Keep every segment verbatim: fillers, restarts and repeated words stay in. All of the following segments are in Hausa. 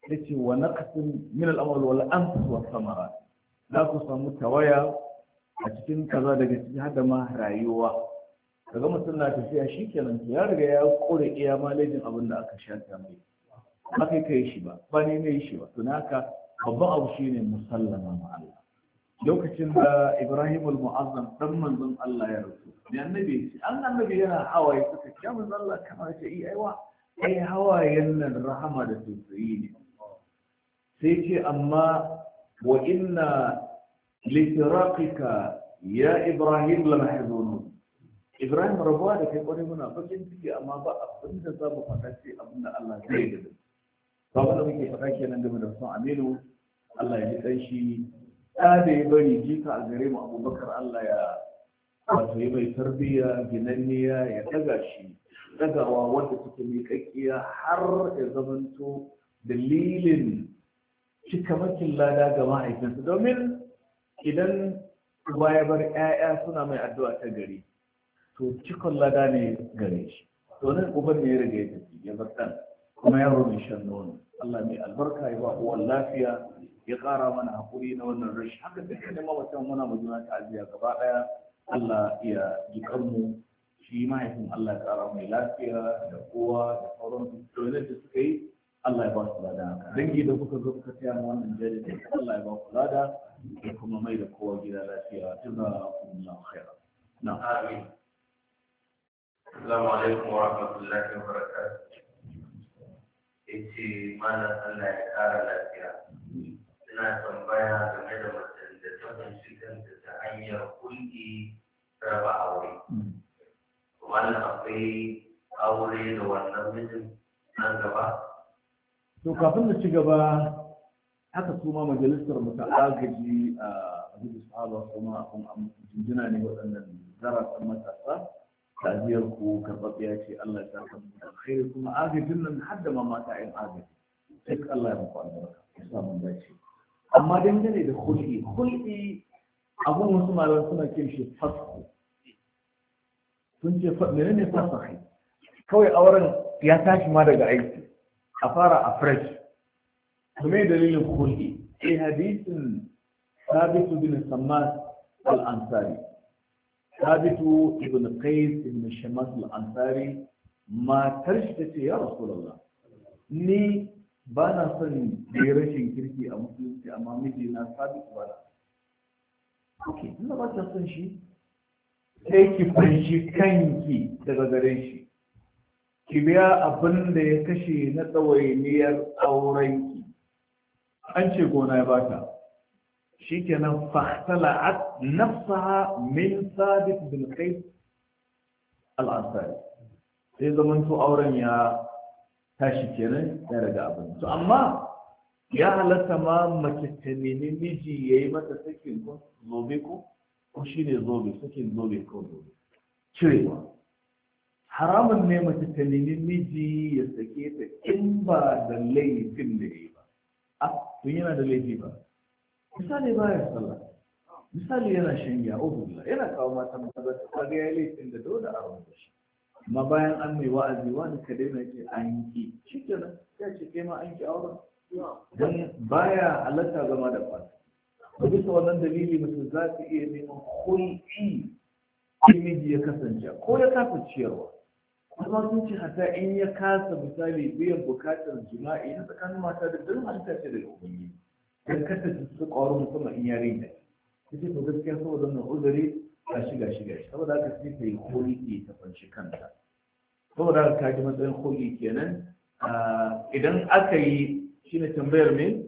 yace wa naqsin min al-amwal wal anfus was samarat za ku samu tawaya a cikin kaza daga cikin hada ma rayuwa kaga mutum na tafiya shikenan ya riga ya kore iya malejin abin da aka shata mai ba kai kai shi ba ba ne ne shi ba to naka babban abu shine musallama ma Allah lokacin da Ibrahim al-Mu'azzam dan manzon Allah ya rasu da annabi shi an annabi yana hawaye suka ce manzon Allah kamar ce ai aiwa ai hawayen nan rahama da tausayi ne sai ce amma wa inna litiraqika ya Ibrahim la mahzunun Ibrahim rabuwa da kai kwarai muna bakin ciki amma ba abin da za mu faɗa ce abin da Allah zai yi da ba wanda muke faɗa kenan game da son Aminu Allah ya ji dan shi da da ya bari jika a gare mu Abubakar Allah ya wato ya mai tarbiyya ginanniya ya daga shi dagawa wanda suke miƙaƙƙiya har ya zamanto dalilin cikamakin lada ga mahaifinsa domin idan uba ya bar 'ya'ya suna mai addu'a ta gari to cikon lada ne gare shi to nan uban ne ya riga ya tafi ya bar ɗan kuma yaro mai shan nono Allah mai albarka ya ba uwan lafiya ya ƙara mana haƙuri na wannan rashi haka dukkanin mamatan muna majuna ta'aziyya gaba ɗaya Allah ya ji kanmu shi mahaifin Allah ya ƙara mai lafiya da kowa da sauran domin da suka yi Allah ya ba su lada dangi da kuka zo kuka taya mu wannan jari Allah ya ba ku lada ya kuma mai da kowa gida lafiya jazakumullahu khairan na amin. Assalamu alaikum wa rahmatullahi wa barakatuh. Yace mana Allah ya ƙara lafiya. Ina tambaya game da macen da ta kunshi kanta ta hanyar kulki raba aure. Wannan akwai aure da wannan mijin nan gaba? To kafin da ci gaba haka su ma majalisar mu ta agaji a Abu Sahaba kuma kun jinjina ne waɗannan zaratan matasa tajiyar ku karɓaɓɓiya ce Allah ya saka mu da alkhairi kuma agajin nan har da ma mata ƴan agaji duk Allah ya muku albarka ya sa mun dace amma dangane da hulɗi hulɗi abun wasu malaman suna kin shi fasku sun ce menene fasahi kawai auren ya tashi ma daga aiki a fara a fresh kuma dalilin hulɗi a hadisin sabitu bin sammas al-ansari sabitu ibn qais ibn shamas al-ansari matar shi tace ya rasulullah ni ba na son da rashin kirki a musulunci amma miji na sabitu ba na okay ina ba ta son shi sai ki fanshi kanki daga gare shi ki biya abin da ya kashe na tsawainiyar aurenki an ce gona ya bata shi kenan fahtala'at nafsaha min sabit bin qais al-ansari sai zaman to auren ya tashi kenan ya daga abin to amma ya halatta ma mace ta nemi miji yayi mata sakin ko zobe ko ko shine zobe sakin zobe ko zobe cirewa haramun ne mace ta nemi miji ya sake ta in ba da laifin da ya yi ba a tun yana da laifi ba misali ba ya sallah misali yana shan ya ubula yana kawo mata maza ta kaga ya laifin da dole a rubuta shi amma bayan an mai wa'azi wani ka daina ce an ki shi kenan ya ce kai ma an ki auren don baya halatta zama da fata ba bisa wannan dalili mutum za su iya neman hulki miji ya kasance ko ya kasa ciyarwa kuma sun ce hata in ya kasa misali biyan bukatar jima'i na tsakanin mata da duk halitta ce daga ubangiji dan kasa su ƙwaro musamman in yare ne ta ce to gaskiya saboda wannan uzuri ga shi ga shi ga shi saboda haka sai ta yi hulki ta fanshi kanta saboda haka ka ji matsayin hulki kenan idan aka yi shine tambayar me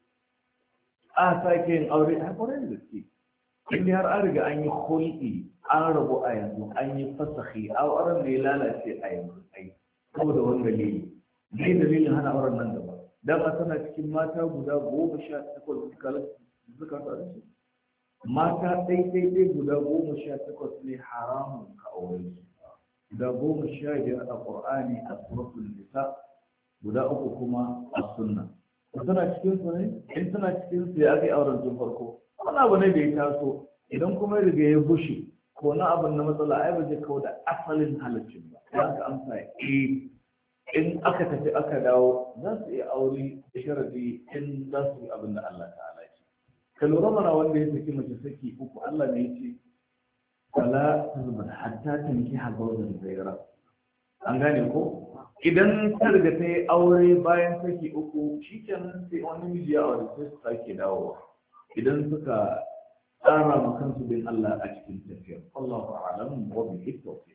a sake yin aure a kwarai da gaske in har an riga an yi hulki an rabu a yanzu an yi fasahi a auren da ya lalace a yanzu ai saboda wani dalili ne dalilin hana auren nan gaba dama tana cikin mata guda goma sha takwas suka tsara su mata ɗai guda goma sha takwas ne haramun ka aure su guda goma sha biyar a ƙur'ani a suratul nisa guda uku kuma a sunna tana cikin su ne in tana cikin su ya kai auren tun farko wani abu ne da ya taso idan kuma ya riga ya bushe ko na abin na matsala ai ba zai kawo da asalin halaccin ba ya ka amsa eh in aka tafi aka dawo za su iya aure sharadi in za su yi abin da Allah ta'ala ce ka lura mana wanda ya saki mace saki uku Allah ne ya ce fala tuzbar hatta tanki hazawjan zaira an gane ko idan ta riga ta yi aure bayan saki uku shikenan sai wani miji ya aure sai su sake dawowa idan suka tsara ma kansu bin Allah a cikin tafiyar Allahu a'lam wa bihi tawfiq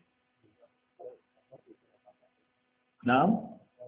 na'am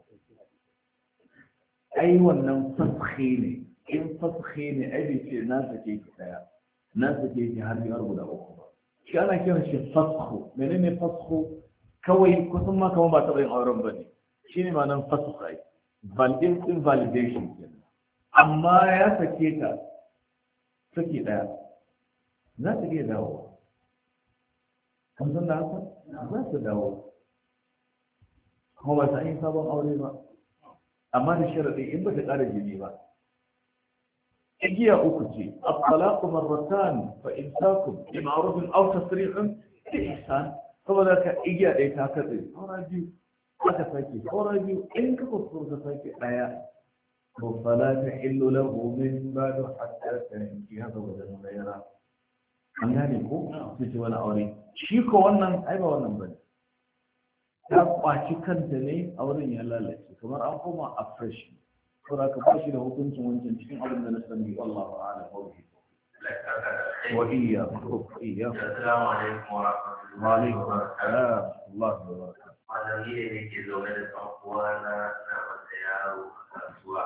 ai wannan fashe ne in fashe ne ai bai ce na sake ki daya na sake ki har biyar guda uku ba shi ana kiran shi fasho menene fasho kawai kusan ma kamar ba taɓa yin auren ba ne shi ne ma'anar fasho ai validin invalidation kenan amma ya sake ta sake daya za ta iya dawo kan san da haka za su dawo kuma ba ta yi sabon aure ba amma da sharaɗi in ba ta ƙara jini ba igiya uku ce at-talaqu marratan fa imsakun bi ma'rufin aw tasrihun bi ihsan saboda ka igiya ɗaya ta katse saura biyu aka sake saura biyu in ka kuskura ka sake ɗaya to fala tahillu lahu min ba'du hatta tankiha zawjan ghayra an gane ko su ce wani aure shi ko wannan ai ba wannan bane ta kwaci kanta ne auren ya lalace kamar an koma a fresh saboda ka ba shi da hukuncin wancan cikin abin da na sani wallahu a'lam wa bihi wa iya wa iya assalamu alaikum wa rahmatullahi wa alaikum assalam Allah wa barakatuh malami ne da ke zaune da ɗan uwa na na wata yaro a kasuwa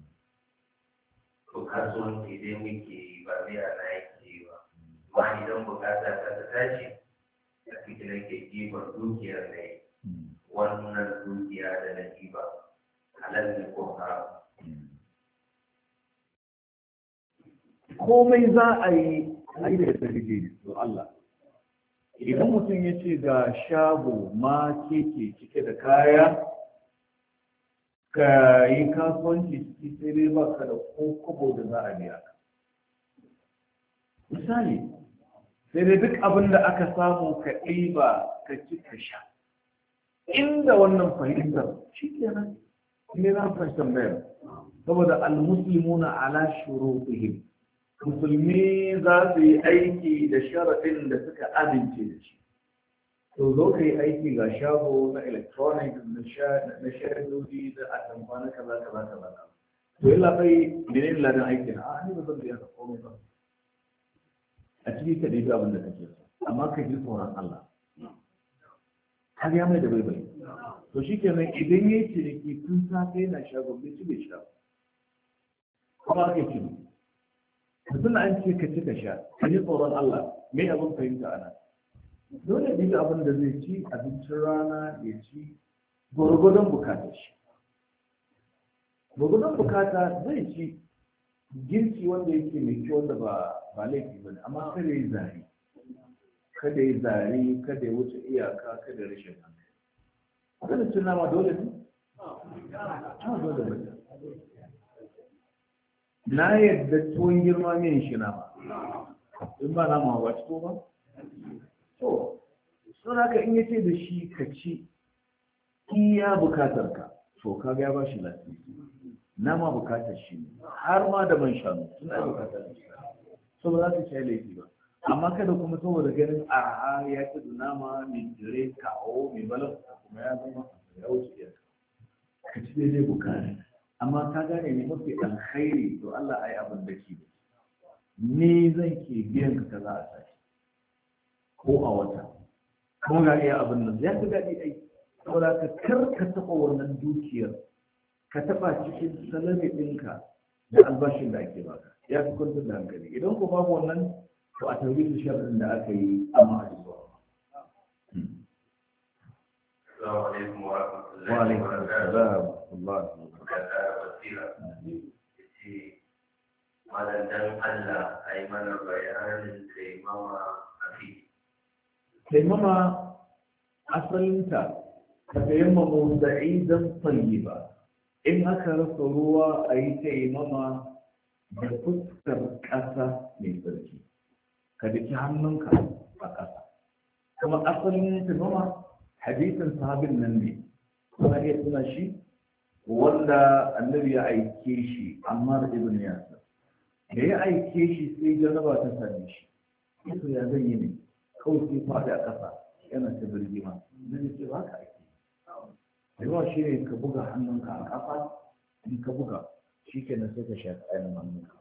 to kasuwanci dai muke yi ba biya na yake yi ba amma idan bukata ta ta tashi a cikin nake kiwon dukiyar da yi wannan dukiya da na kiba halal ne ko haram komai za a yi a yi da sarki to Allah idan mutum ya ce ga shago ma keke cike da kaya ka yi kasuwanci ciki sai dai ba ka da ko kobo da za a biya ka misali sai dai duk abin da aka samu ka ɗiba ka ci ka sha inda wannan fahimtar shi kenan ne na fahimtar bayar saboda al-muslimuna ala shurutihim musulmi za su yi aiki da sharaɗin da suka amince da shi to zo ka yi aiki ga shago na electronic na shaidodi da atamfa na kaza kaza kaza to yi labai menene ladan aikin a ni ba zan biya ka komai ba a ciki ka ɗebi abin da kake so amma ka ji tsoron Allah har ya mai da bai bai to shi kenan idan ya yi ciniki tun safe yana shago bai ci bai sha kuma aka ci mutum an ce ka ci ka sha ka ji tsoron Allah mai abin fahimta ana dole ne abin da zai ci abincin rana ya ci gwargwadon bukatar shi gwargwadon bukata zai ci girki wanda yake mai kyau wanda ba ba laifi ba ne amma kada yi zari kada yi zari kada ya wuce iyaka kada rashin hankali kada cin nama dole ne a dole ba na yadda tuwon girma min shi nama in ba nama ba ci to ba to sun haka in yace da shi ka ci iya bukatar ka to kaga ya ba shi lafiya nama bukatar shi har ma da man shanu suna bukatar shi so ba za su ci laifi ba amma kada kuma saboda ganin a ya ci da nama mai jire kawo mai balan kuma ya zama ya wuce ya ka ci daidai bukata amma ka gane ne mafi alkhairi to Allah ai abin da ke ni zan ke biyan ka kaza a sashi ko a wata kuma ga iya abin nan ya fi daɗi ai saboda ka kar ka taɓa wannan dukiyar ka taɓa cikin salami ɗinka da albashin da ake baka ya fi kwantar da hankali idan ko babu wannan to a tauri da sharrin da aka yi amma a zuwa Assalamu alaikum wa rahmatullahi wa alaikum assalam wa malam dan Allah a yi mana bayanin taimama a fi. Taimama asalinta ka taimama sa'idan tayyiba in aka rasa ruwa a yi taimama da fuskar ƙasa mai tsarki ka daki hannunka a ƙasa kuma asalin taimama hadisin sahabin nan ne kuma iya tuna shi wanda annabi ya aike shi amma da ibn yasir da ya aike shi sai jaraba ta same shi to ya zan yi ne kawai sai faɗi a ƙasa yana ta birgima zai ce ba ka aiki yawa shi ne ka buga hannunka a ƙasa in ka buga shi kenan sai ka shafi ainihin hannunka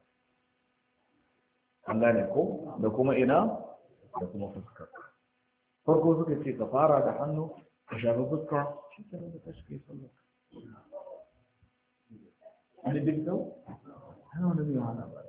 an gane ko da kuma ina da kuma fuskar farko suka ce ka fara da hannu ka shafi fuska shi kenan da ka shi sallah wani duk dau ana wani mai hana ba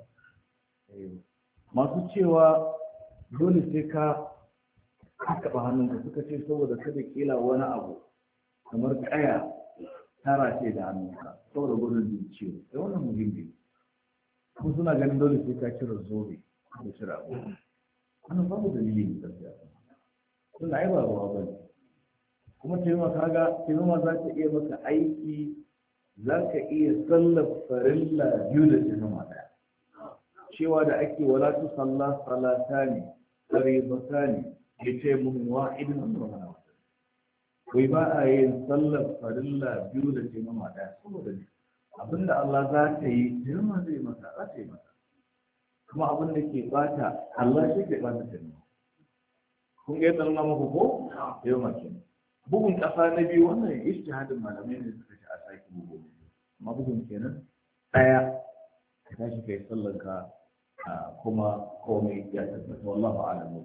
masu cewa dole sai ka taɓa hannunka suka ce saboda kada kila wani abu kamar kaya tara ce da hannunka saboda gudun jin ciwo da wannan muhimmi kuma suna ganin dole sai ka cire zobe da cire abu wannan babu dalili da tafiya suna ai ba ruwa ba ne kuma taimaka kaga taimaka za ta iya maka aiki za ka iya sallar farilla biyu da taimaka ɗaya cewa da ake wala tu salla salatani qaribatani yace mun wahidin wannan wai ba a yin sallar farilla biyu da taimama ɗaya saboda ne abinda Allah za ta yi taimama zai maka za ta yi maka kuma abin da ke bata Allah shi ke bata taimama kun ga yadda nuna muku ko taimama ke bugun ƙasa na biyu wannan ijtihadin malamai ne suka ci a saki bugu amma bugun kenan ɗaya ka tashi kai sallar ka kuma komai ya tabbata wallahu a'lamu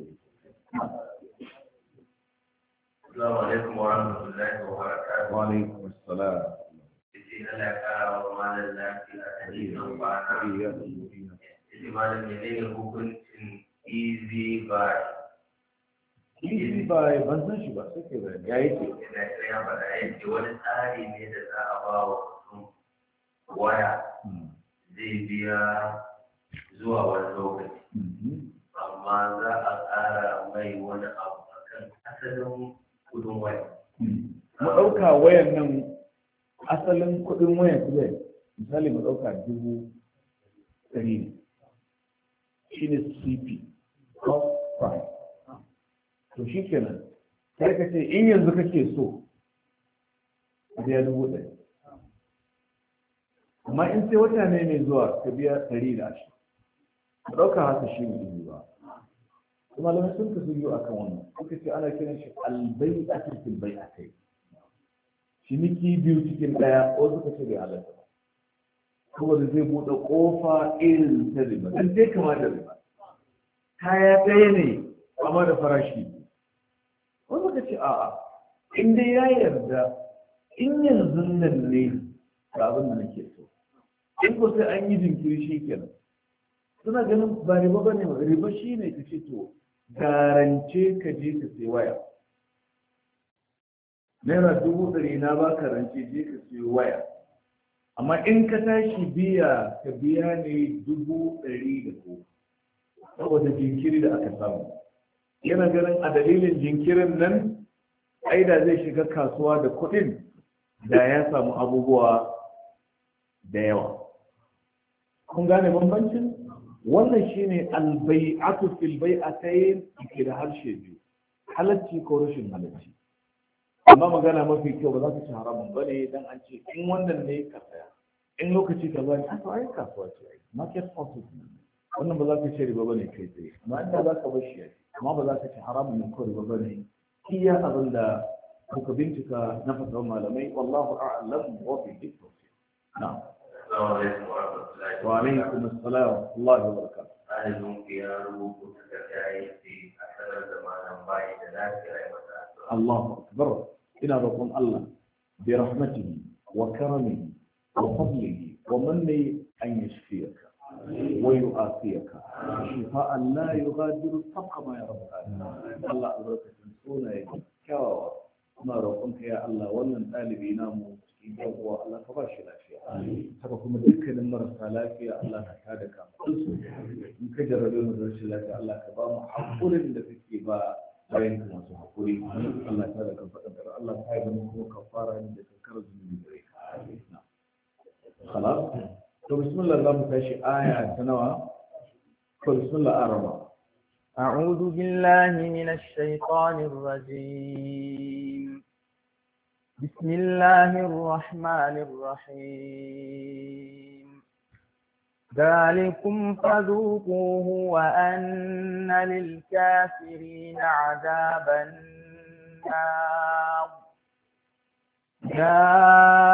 السلام عليكم ورحمة الله وبركاته. وعليكم السلام. إذا لك وما لله في الحديث وبعد. إذا ما لم يلين حكم easy buy. Easy buy ban san shi ba sai ke bayani. Ya yake. Ina ya faɗa yake wani tsari ne da za a ba wa mutum waya zai biya zuwa wani lokaci. Amma za a ƙara mai wani abu akan asalin kudin waya. Mu ɗauka wayan nan asalin kudin wayan su zai misali mu ɗauka dubu ɗari ne shi ne C P cost price to shi kenan sai ka ce in yanzu kake so ka biya dubu ɗari amma in sai wata ne mai zuwa ka biya ɗari da ashirin mu ɗauka haka shi ne dubu ba malamai sun kasu biyu a kan wannan suka ce ana kiran shi albai a cikin bai a kai ciniki biyu cikin ɗaya ko suka ce bai halatta ba saboda zai buɗe ƙofa irin ta riba don dai kama da riba kaya ɗaya ne amma da farashi ko suka ce a'a in dai ya yarda in yanzu nan ne ga abin da nake so in ko sai an yi jinkiri shi kenan suna ganin ba riba ba ne riba shi ne ka ce to garance ka je ka sai waya naira dubu ɗari na ba ka rance je ka sai waya amma in ka tashi biya ka biya ne dubu ɗari da ko saboda jinkiri da aka samu yana ganin a dalilin jinkirin nan aida zai shiga kasuwa da kuɗin da ya samu abubuwa da yawa kun gane bambancin wannan shine albai'atu fil bai'atayn ke da harshe biyu halacci ko rashin halacci amma magana mafi kyau ba za ka ci haramun ba ne dan an ce in wannan ne ka saya in lokaci ka zai a to ai kasuwa ce ai market forces wannan ba za ka ce riba ba ne kai tsaye amma inda za ka bar shi ai amma ba za ka ci haramun ne ko riba ba ne iya abin da kuka bincika na fasahar malamai wallahu a'lam wa fi dhikr na'am وعليكم السلام ورحمة الله وبركاته. الله أكبر إلى رسول الله برحمته وكرمه وفضله ومنه أن يشفيك ويؤافيك شفاء لا يغادر سقما يا رب العالمين. الله أبارك تنسونا يا كوا ما رقمك يا الله ومن طالبين ناموا yawwa Allah ka ba shi lafiya haka kuma dukkanin marasa lafiya Allah ka tada ka in ka jarrabe mu da rashin lafiya Allah ka ba mu hakurin da kake ba bayan ka masu hakuri Allah ta da ka faɗa da Allah ta yi mu kuma kafara ne da kankar zunubi gare ka خلاص to bismillah za mu tashi aya ta nawa to bismillah arama أعوذ بالله من الشيطان الرجيم بسم الله الرحمن الرحيم ذلكم فذوقوه وأن للكافرين عذاب النار يا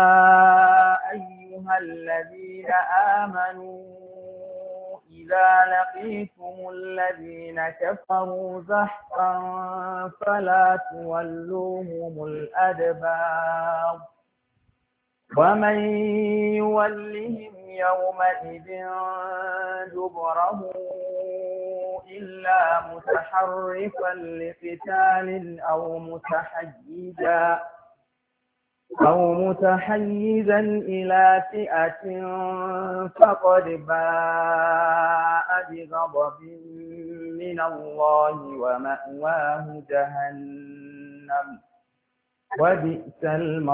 أيها الذين آمنوا إذا لقيتم الذين كفروا زحفا فلا تولوهم الأدبار ومن يولهم يومئذ دبره إلا متحرفا لقتال أو متحيزا أو متحيزا إلى فئة فقد باء بغضب من الله ومأواه جهنم وبئس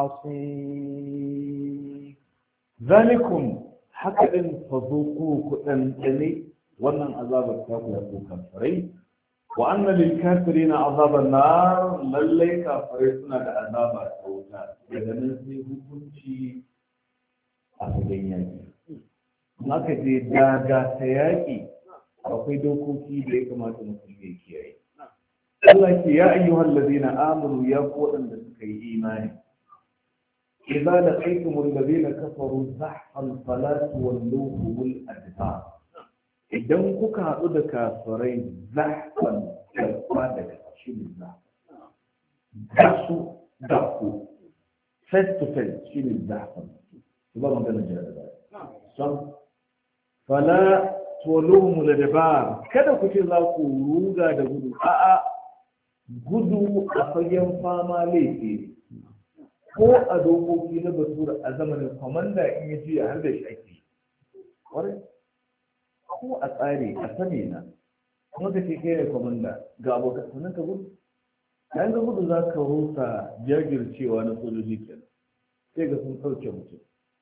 المصير ذلكم haka ɗin fazuku ku ɗanɗane wannan azabar ta ku ku kafirai wa anna lil kafirina azaban nar lallai kafirai suna da azaba ta wuta daga nan sai hukunci a fagen yaki in aka je daga ta yaki akwai dokoki da ya kamata mutum ya kiyaye Allah ke ya ayyuhal ladina amanu ya ku waɗanda suka yi imani إذا لقيتم الذين كفروا زحفا فلا تولوهم الأدبار إذا كوكا هذا كافرين زحفا كالقادة شيل الزحف دعسوا دعفوا face to face شيل الزحف يبقى ما قلنا جهة صم فلا تولوهم الأدبار كذا كتير لاكو روغا دا غدو آآ غدو أخيام فاما ليتي ko a dokoki na batura a zamanin kwamanda in ya juya har da shi ake kwarai ko a tsari a sani na kuma ka ce kai ne kwamanda ga abokan sannan ka gudu yayin da gudu za ka rusa jajircewa na sojoji kenan sai ga sun sauke mutum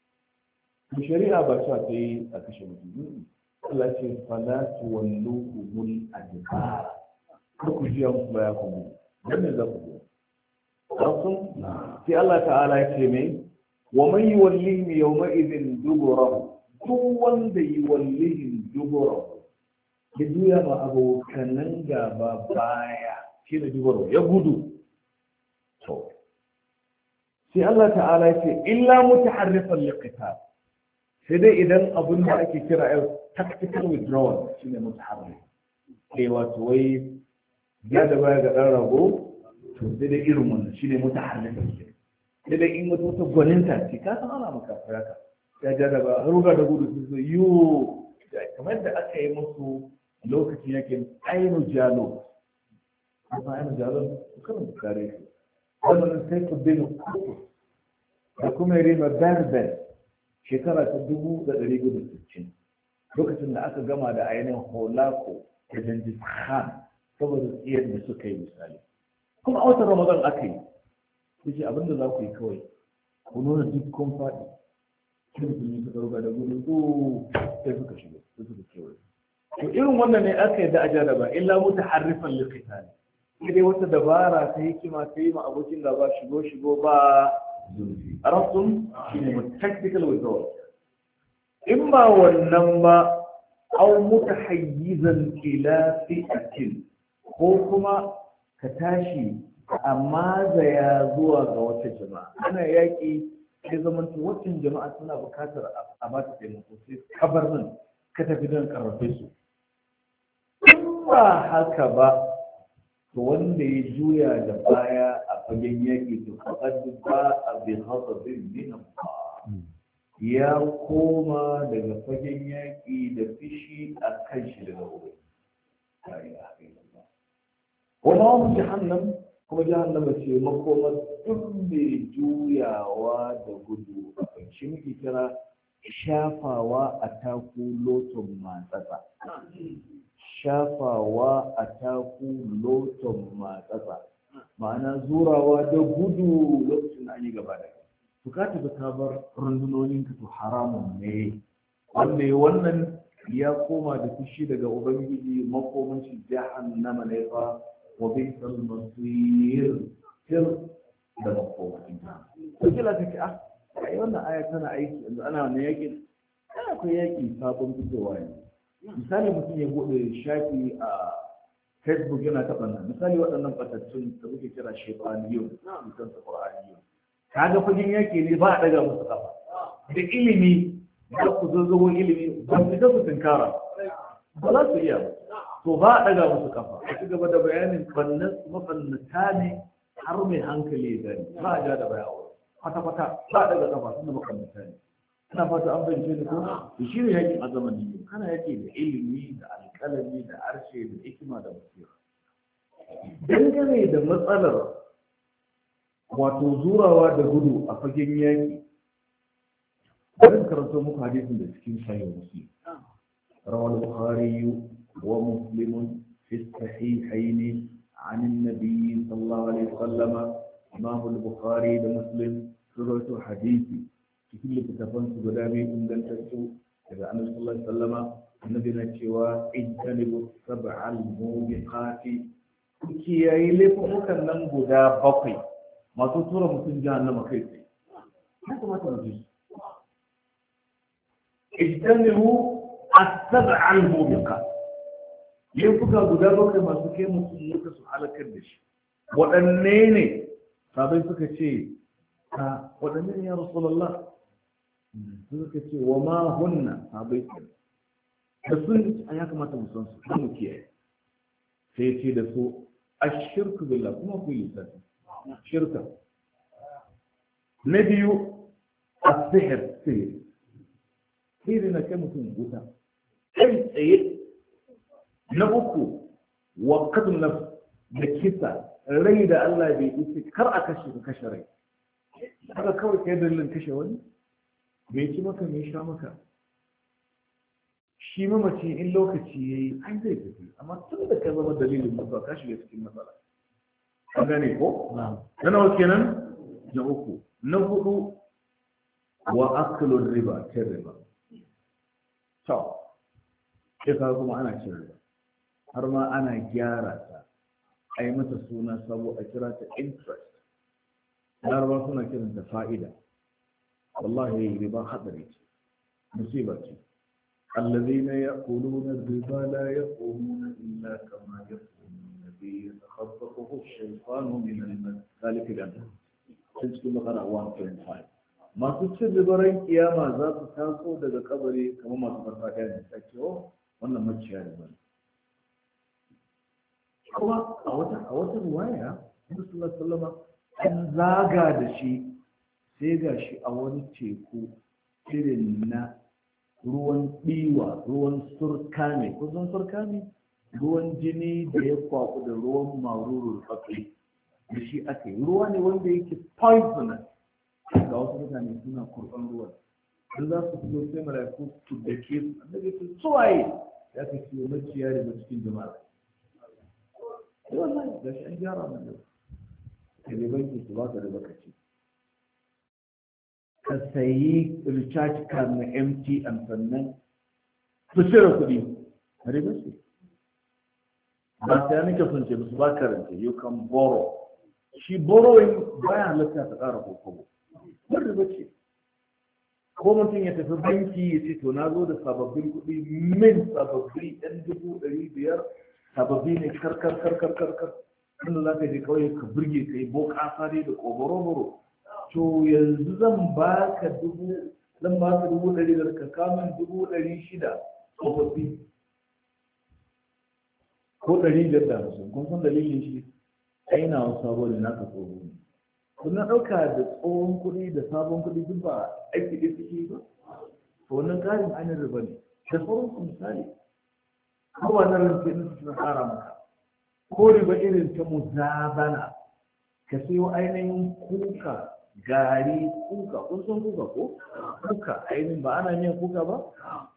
to shari'a ba ta ta yi a kashe mutum Allah ce fala tuwalluhumul adbar ko ku ji an baya ku gudu dan ne za ku gudu rasul sai Allah ta'ala ya ce mai wa man yuwallihim yawma idhin duburahu duk wanda yuwallihim duburahu ya juya ma abokanan gaba baya shi ne duburahu ya gudu to sai Allah ta'ala ya ce illa mutaharrifan liqital sai dai idan abin da ake kira yau tactical withdrawal shine mutaharrif kai wato wai ya da baya ga dan rago to sai dai irin wannan shi ne mutaharrifin ke sai dai in wata wata gwaninta ce ka san ana maka haka ya ja daga ruga da gudu su zo yo kamar da aka yi musu lokacin yakin ainu jalo kuma ainu jalo kan da kare shi wannan sai ku bin ku da kuma rima berber shekara ta dubu da ɗari biyu da sittin lokacin da aka gama da ainihin holako da jangis khan saboda tsiyar da suka yi misali kuma a watan ramadan aka yi yace abinda za ku yi kawai ku nuna duk kun faɗi kin sun yi suka ruga da gudu ko sai suka shigo sai suka kewaye to irin wannan ne aka yi da ajaraba illa mutaharrifan liqital sai dai wata dabara ta hikima ta yi ma abokin gaba shigo shigo ba zurfi arabtum shine tactical withdrawal in ba wannan ba aw mutahayyizan ila fi'atin ko kuma ka tashi amma zaya zuwa ga wata jama'a ana yaƙi sai zamanta waccan jama'a suna buƙatar a ba ta taimako sai kabar nan ka tafi don karfafe su in ba haka ba to wanda ya juya da baya a fagen yaƙi to faƙad ba a bin hasabin minan ba ya koma daga fagen yaƙi da fishi a kan shi daga wuri wani wani jahannam kuma jahannama ce makomar duk mai juyawa da gudu a ƙarshe muke kira shafawa a taku loton matsatsa shafawa a taku loton matsatsa ma'ana zurawa da gudu lokacin an yi gaba da kai bukata da ka bar rundunonin ka to haramun ne wanda wannan ya koma da fushi daga ubangiji makomanci jahannama ne fa wa bi'sal masir sir da makoma to kila ka ce ah ai wannan aya tana aiki yanzu ana wannan yakin ana akwai yaki sabon fitowa ne misali mutum ya bude shafi a Facebook yana taɓa nan misali waɗannan fatattun da muke kira shefaniyun mutan su qur'aniyun kaga fagen yaki ne ba a daga musu kafa da ilimi da ku zazzago ilimi ba su ga su tinkara ba za su iya to ba a daga musu kafa a ci gaba da bayanin bannan mafannata ne har mai hankali ya gani ba a ja da bayawa kwata-kwata ba a daga kafa suna mafannata ne ina fata an bayyance ne ko to shi ne yakin a zamanin yau kana yake da ilimi da alƙalami da harshe da hikima da basira dangane da matsalar wato zurawa da gudu a fagen yaki bari karanto muku hadisin da cikin sahih muslim rawal bukhari wa muslim fi sahihayn عن النبي صلى الله عليه وسلم إمام البخاري ومسلم سورة حديثي cikin littattafan su guda biyu ingantattu daga annabi sallallahu alaihi wasallama annabi na cewa ijtanibu sab'al mubiqati kiyaye laifukan nan guda bakwai masu tura mutum jahannama kai tsaye ya kamata mu ji ijtanibu as-sab'al mubiqat laifuka guda bakwai masu kai mutum muka su halakar da shi waɗanne ne sabai suka ce a waɗanne ne ya rasulullah suka ce wa ma hunna sabai da sun a ya kamata mu san su don mu kiyaye sai ce da su ashirku billah kuma ku yi lissafi shirka na biyu asihir sihir sihiri na kai mutum wuta kai tsaye na uku wa kadun nafs da kisa rai da Allah bai isi kar a kashe ka kashe rai haka kawai kai dalilin kashe wani bai ci maka mai sha maka shi mamaci in lokaci ya yi an zai tafi amma tun da ka zama dalilin mutuwa ka shiga cikin matsala an gane ko na nawa kenan na uku na hudu wa aklun riba cin riba to sai ka kuma ana cin riba har ma ana gyara ta a yi mata suna sabo a kira ta interest larabar suna kiranta fa'ida wallahi riba hadari ce musiba ce الذين يأكلون الربا لا يقومون إلا كما يقوم الذي يتخبطه الشيطان من المس ذلك الأمر تجد مقرأ واحد وعشرين ما تصير ribarai kiyama za su taso daga kabari kamar masu farfadiya ne ta ce oh wannan maciya riba kuma a wata a wata ruwaya Muhammad sallallahu an zaga da shi sai ga shi a wani teku irin na ruwan ɗiwa ruwan surkami kusan surkami ruwan jini da ya kwaku da ruwan maruru tsakai da shi aka yi ruwa ne wanda yake poisonous ga wasu mutane suna kurban ruwan in za su fito sai mala'iku su da ke su annabi su tsuwaye ya ka ce maciya da cikin jama'a sai wallahi ga shi an gyara mana ka je banki su ba ka da bakaci ka sayi recharge card na M T N sannan su cire kuɗi a riba ce ba sai nake son ce musu ba karanta you can borrow shi borrowing baya halatta ta ƙara kokobo ba riba ce ko mutum ya tafi banki ya ce to na zo da sababbin kuɗi min sababbi ɗan dubu ɗari biyar sababbi ne karkar karkar karkar inda za ka je kawai ka burge ka yi boka sare da ƙoboro-boro to yanzu zan ba ka dubu zan ba ka dubu ɗari da ka kamun dubu ɗari shida tsofaffi ko ɗari biyar da hamsin kun san dalilin shi aina wasu sabon da naka tsoho ne kun na ɗauka da tsohon kuɗi da sabon kuɗi duk ba aiki ɗaya suke ba to wannan ƙarin ainihin riba ne da sauran su misali ko ba na rance ɗin su na ƙara maka ko riba irin ta muzabana ka sayo ainihin kuka gari kuka kun san kuka ko kuka ainihin ba ana miyan kuka ba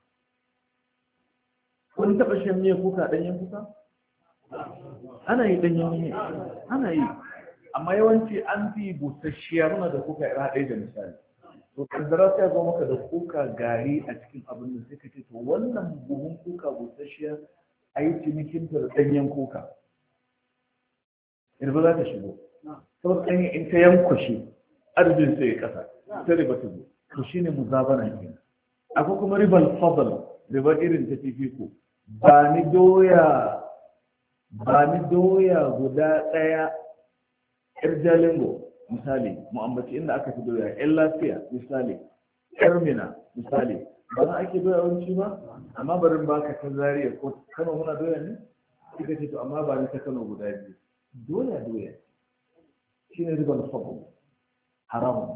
kun taɓa shan miyan kuka ɗanyen kuka ana yi ɗanyen miya ana yi amma yawanci an fi busasshiya muna da kuka ira ɗaya da misali to kaddara sai zo maka da kuka gari a cikin abin da sai ka ce to wannan buhun kuka busasshiya a yi cinikin da ɗanyen kuka irba za ta shigo saboda ɗanyen in ta yankwashe arzikin sai ya ƙasa ta riba ta zo to shine muzabana kenan. Akwai kuma ribal fadl, riba irin ta fifiko. Ba ni doya ba ni doya guda ɗaya ƴar jalingo misali, mu ambaci inda aka fi doya ƴan lafiya misali, ƴar mina misali, ba na ake doya wanci ba, amma barin baka ta Zariya ko Kano muna doya ne? Kika ce to amma ba ni ta Kano guda biyu. Doya doya shi ne ribar fadl, haramun.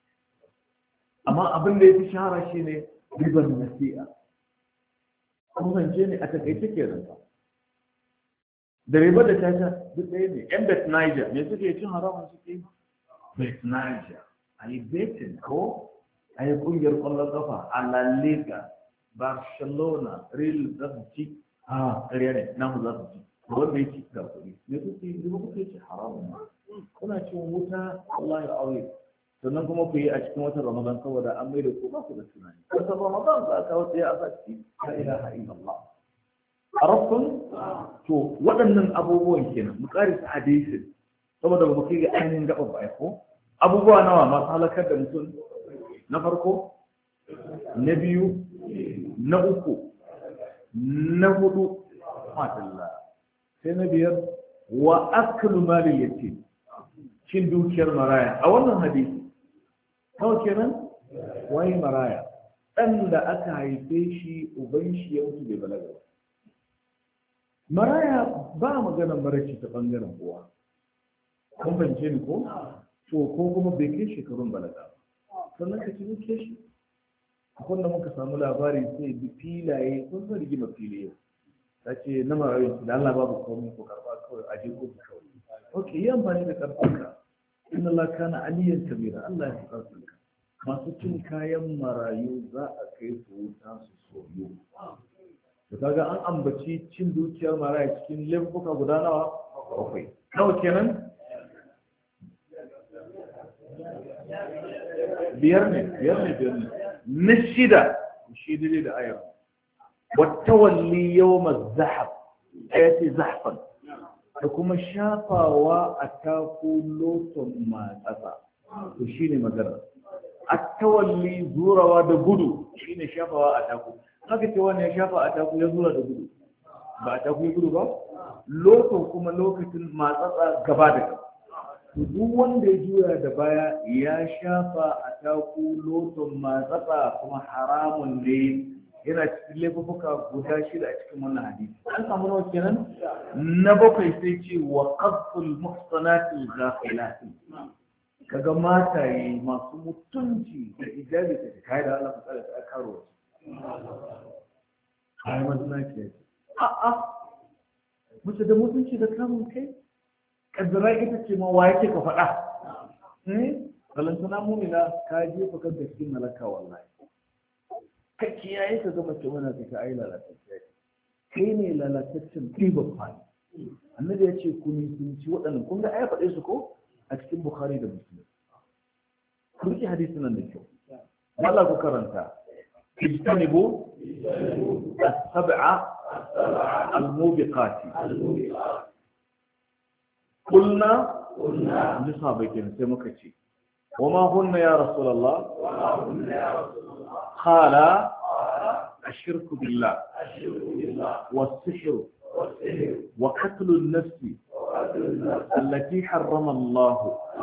Amma abin da ya fi shahara shi ne ribar nasi'a. Kuma zance ne a takaice ke ranta. Da ribar da tata duk ɗaya ne. Yan Bet Niger me suke cin haramun suke? Bet Niger. A yi betin ko a yi ƙungiyar ƙwallon ƙafa a La Liga, Barcelona, Real za su ci. Ah, ƙarya ne, namu za su ci. Wanda ya ci ga kuɗi. Me suke yi? Riba kuke ci haramun. Kuna cin wuta Allah ya aure. Sannan kuma ku yi a cikin watan Ramadan saboda an mai da ku ba ku da tunani. Watan Ramadan za ka wata ya asa ci la ilaha illallah. Arabun to waɗannan abubuwan kenan mu ƙari su hadisin saboda ba mu kai ga ainihin gaɓar ba ko abubuwa nawa masu halakar da mutum na farko na biyu na uku na hudu matalla sai na biyar wa aklu malil yatim cin dukiyar maraya a wannan hadisi kawai kenan wai maraya ɗan da aka haife shi uban shi ya mutu bai balaga ba maraya ba maganar maraci ta ɓangaren uwa kun fahimce ni ko to ko kuma bai kai shekarun balaga ba sannan ka ci duke shi akwai da muka samu labari sai bi filaye kun san rigima filaye ta ce na marayun su da Allah babu komai ko karɓa kawai a je ko kawai ok yi amfani da karɓarka inna Allah kana aliyan kabira Allah ya fi karɓarka masu cin kayan marayu za a kai su wuta su soyo da kaga an ambaci cin dukiyar maraya cikin laifuka guda nawa bakwai nawa kenan biyar ne biyar ne biyar ne na shida shi dai da ayar wattawalli yawma zahab ayati zahfan da kuma shafawa a taku loton matsatsa to shine magana attawalli zurawa da gudu shine shafawa a taku haka ce wani ya shafa a taku ya zura da gudu ba a taku ya gudu ba loton kuma lokacin matsatsa gaba da gaba duk wanda ya juya da baya ya shafa a taku loton matsatsa kuma haramun ne yana cikin laifuka guda shida a cikin wannan hadisi an samu nawa kenan na bakwai sai ce wa qadful muhsanati ghafilati kaga mataye masu mutunci da ijabi da kai da Allah ta ta karo ai mazuna ke a a mutu da mutunci da kamun kai kaddara ita ce ma wa yake ka faɗa eh balantana mumina ka jefa kanka cikin malaka wallahi ka kiyaye ka gama ce mana ka ai lalatacce kai ne lalataccen ɗiban fani annabi ya ce ku nisanci waɗannan kun ga ai faɗe su ko a cikin bukhari da muslim ku riƙe hadisi nan da kyau Allah ku karanta ijtanibu as-sab'a al-mubiqati qulna qulna lisabatin sai muka ce وما هن يا رسول الله قال الشرك بالله والسحر وقتل النفس التي حرم الله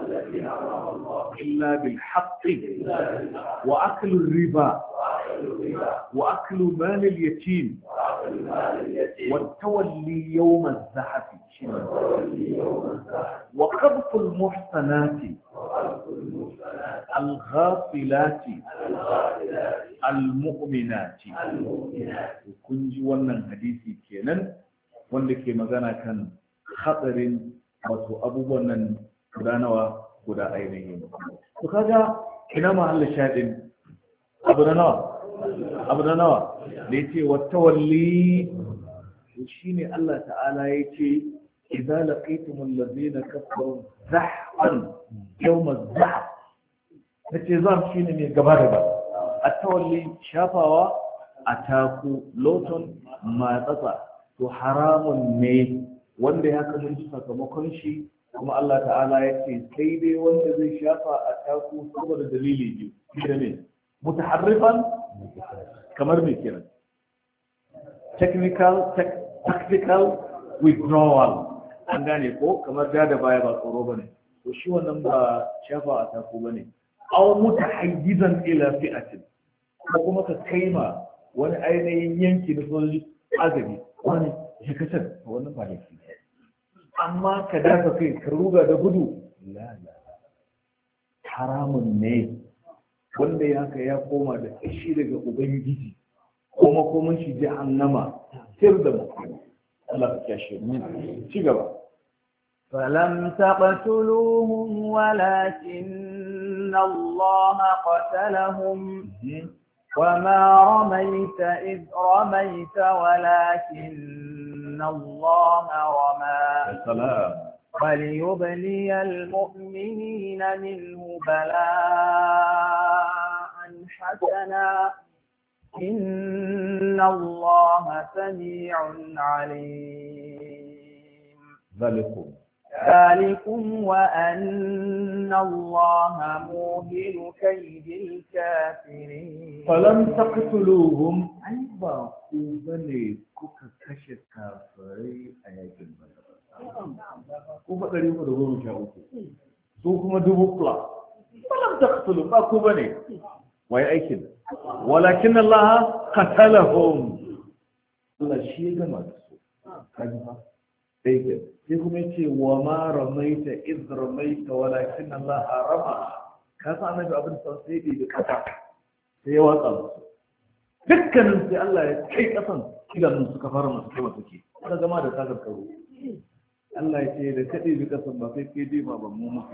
إلا بالحق وأكل الربا وأكل مال اليتيم والتولي يوم الزحف وقذف المحصنات الغافلات المؤمنات kun ji wannan hadisi kenan wanda ke magana kan hatsarin wato abubuwan nan guda nawa guda ainihin to kaga ina mahallin shaɗin abu da nawa abu da nawa da yace wattawalli shine Allah ta'ala yace idza laqitumul ladina kafaru zahfan yawm az-zahf nace zam shine mai gaba da gaba at-tawalli shafawa ataku loton matsatsa to haramun ne wanda ya kasance sakamakon shi kuma Allah ta'ala ya ce sai dai wanda zai shafa a taku saboda dalili biyu da ne mutaharrifan kamar me kenan technical tactical withdrawal an gane ko kamar da da baya ba tsoro bane to shi wannan ba shafa a taku bane aw mutahayyizan ila fi'atin ko kuma ka kaima wani ainihin yanki na sojoji azabi wani shi kasar wannan ba laifi amma ka dafa kai ka ruga da gudu la la haramun ne wanda ya haka ya koma da shi daga ubangiji kuma kuma shi jahannama sir da mutum Allah ya kashe mu ci gaba فلم تقتلوهم ولكن الله قتلهم وما رميت إذ رميت ولكن الله رمى وليبلي المؤمنين منه بلاء حسنا إن الله سميع عليم ذلكم ذلكم وأن الله موهن كيد الكافرين فلم تقتلوهم أي باقوا بني كوكا كشف كافري أياكم ko ba ɗari uku da goma sha uku su kuma dubu kula falam taqtulu ba ku bane wai aikin walakin Allah qatalahum Allah shi ya gama da su kaji fa sai ke sai kuma yace wa ma ramaita iz ramaita walakin Allah rama ka san annabi abin sa sai da kasa sai ya watsa su dukkanin sai Allah ya kai kasan idanun suka fara masu kewa suke ka gama da takar karo Allah ya ce da kaɗe bi kasan ba sai ke jefa ba mu muke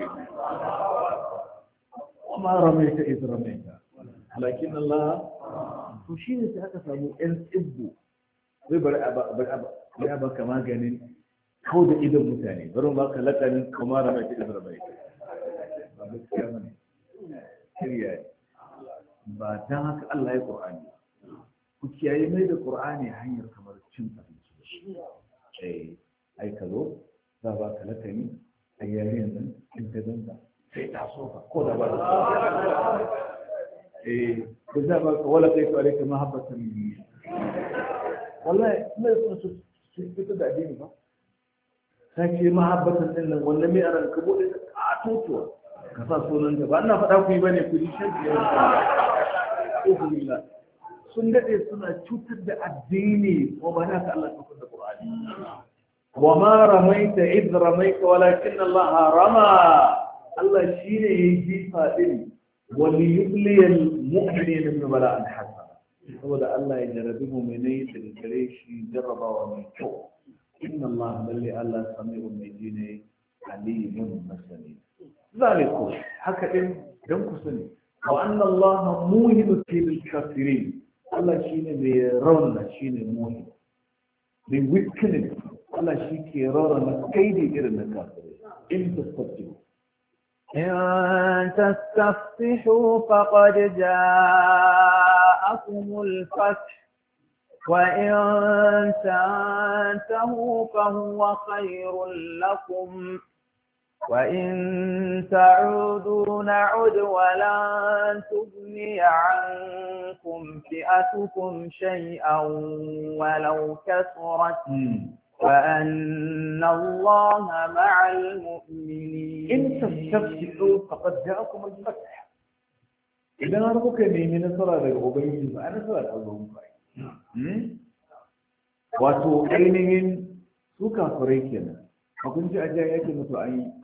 kuma ramaita iz ramaita lakin Allah to shi ne sai aka samu ƴan tsibbu zai bari a bari a baka maganin kau da idon mutane bari ba ka lakanin kuma ramaita iz ramaita ba gaskiya bane shirya ba dan haka Allah ya Qur'ani ku kiyaye mai da Qur'ani hanyar kamar cin abinci eh ai ka zo za ba ka lakani a yaren nan in ka zanga sai ta sofa ko da ba da eh ko za ba ka wala kai fare ka mahabbatan min wallahi mai su su fito da addini ba sai ce mahabbatan din nan wannan mai aran ka bude ka katotuwa ka sa sunan ta ba ina faɗa ku yi bane ku ji shan da sun dade suna cutar da addini ko ba na ka Allah ka da Qur'ani وما رميت إذ رميت ولكن الله رمى الله شيء يجي فادين وليبلي المؤمنين من بلاء حسنا هو ده الله يجربه منين تلكريش يجرب ومن شو إن الله بل الله سميع مجين عليم مسلم ذلك هكذا ينقصني وأن الله موهن كيد الكافرين الله شيء بيرون شيء موهن بوكلن Allah shi ke rarraba kaidi irin na kafirai in tastaftihu إن تستفتحوا فقد جاءكم الفتح وإن تنتهوا فهو خير لكم وإن تعودوا نعد ولن تغني عنكم فئتكم شيئا ولو كثرت وأن الله مع المؤمنين إن تستفتحوا فقد جاءكم الفتح إذا أنا بقول من نصر هذا الغبي فأنا نصر هذا الغبي wato ainihin su kafirai kenan hukunci a jaya yake mutu an yi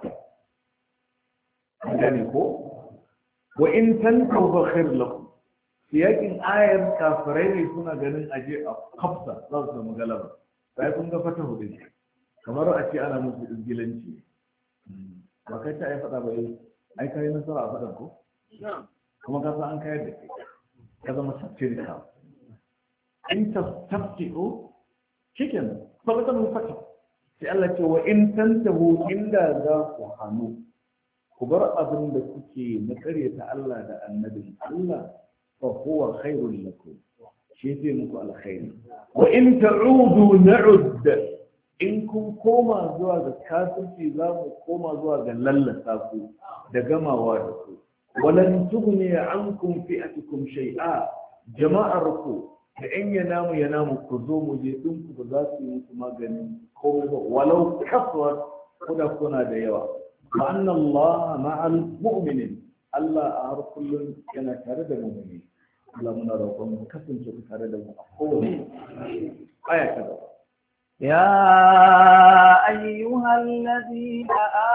gane ko wa in tantahu fa khair lakum siyakin ayar kafirai ne suna ganin aje a kafsa za su samu galaba sai kun ga fata hudu kamar a ce ana musu izgilanci ba kai ta ai fada ba yi ai kai nasara a fadan ko kuma ka san an kayar da kai ka zama sattirika in tastafti'u cikin sabatan fata sai Allah ce wa in tantahu inda za ku hanu ku bar abin da kuke na karyata Allah da annabin Allah fa huwa khairul lakum shi zai muku alkhairi wa in ta'udu na'ud in kun koma zuwa ga kafirci za mu koma zuwa ga lallasa ku da gamawa da ku walan tughni ankum fi'atukum shay'a jama'ar ku da in ya namu ya namu ku zo mu je din ku ba za su yi ku maganin komai ba walau kaswat kuna kuna da yawa ma anna Allah ma'al mu'minin Allah a har kullum yana tare da mu'mini Allah muna roƙon mu kasance tare da mu a kowane aya ta gaba يا أيها الذين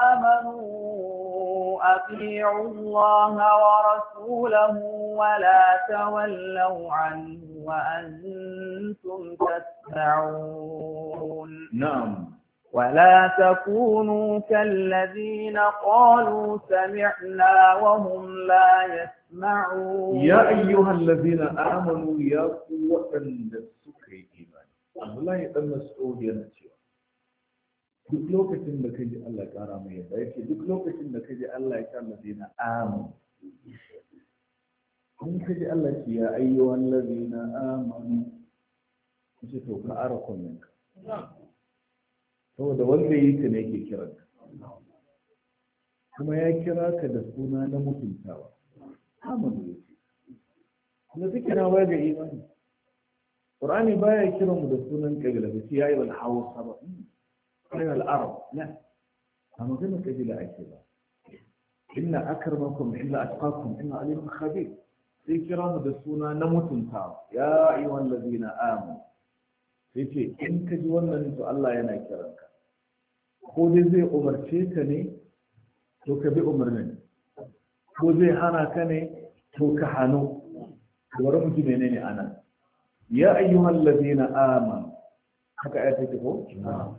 آمنوا أطيعوا الله ورسوله ولا تولوا عنه وأنتم تسمعون نعم ولا تكونوا كالذين قالوا سمعنا وهم لا يسمعون يا أيها الذين آمنوا يا قوة للسكر إيمان الله يتم مسؤول ينتهي duk lokacin da kaji Allah ya kara mai yadda yake duk lokacin da kaji Allah ya kara ladina amanu kun kaji Allah ya ayyuhan ladina amanu kace to ka ara kullun saboda wanda yi ka ne yake kiran ka kuma ya kira ka da suna na mutuntawa amanu yake kuma zikira ba ga imani Qur'ani baya kiran mu da sunan kabila ba sai yayi wal hawsa ba أيها العرب لا أنا قلنا كذلك أكذا إن أكرمكم إلا أتقاكم إن عليم خبير في كرام دسونا نموت انتعب يا أيها الذين آمنوا في شيء إن كجوانا نتو الله ينا كرامك خذ زي أمر شيكني توك بي أمرني خذ زي حانا كني توك حانو ورمت منيني أنا يا أيها الذين آمنوا حكا آياتي تقول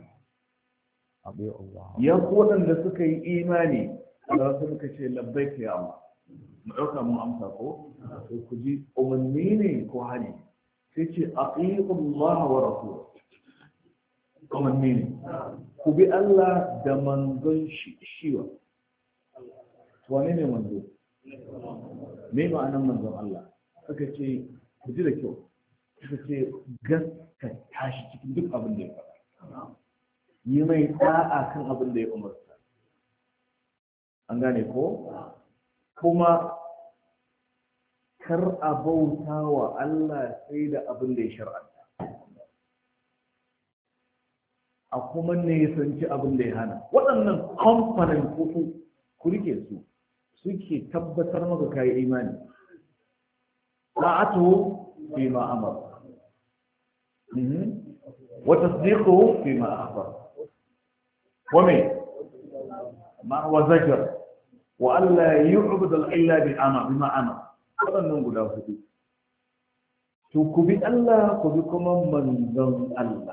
ya ku waɗanda suka yi imani da wasu muka ce labbai ka yawa mu ɗauka mun amsa ko to ku ji umarni ne ko hali sai ce Allah wa rasul umarni ne ku bi Allah da manzon shi shiwa wane ne manzo me ma'anar manzon Allah suka ce ku ji da kyau suka ce gaskata shi cikin duk abin da ya faɗa yi mai ta'a kan abin da ya umarta an gane ko kuma kar a bauta wa Allah sai da abin da ya shar'anta a kuma ne ya sanci abin da ya hana waɗannan kamfanin kuku ku rike su suke tabbatar maka kayi imani ta'atu fi ma amara wa tasdiquhu fi ma akhbara ومن ما هو زجر وألا يعبد إلا بأمر بما أمر هذا نقول له في تكبي الله كبكم من ذن الله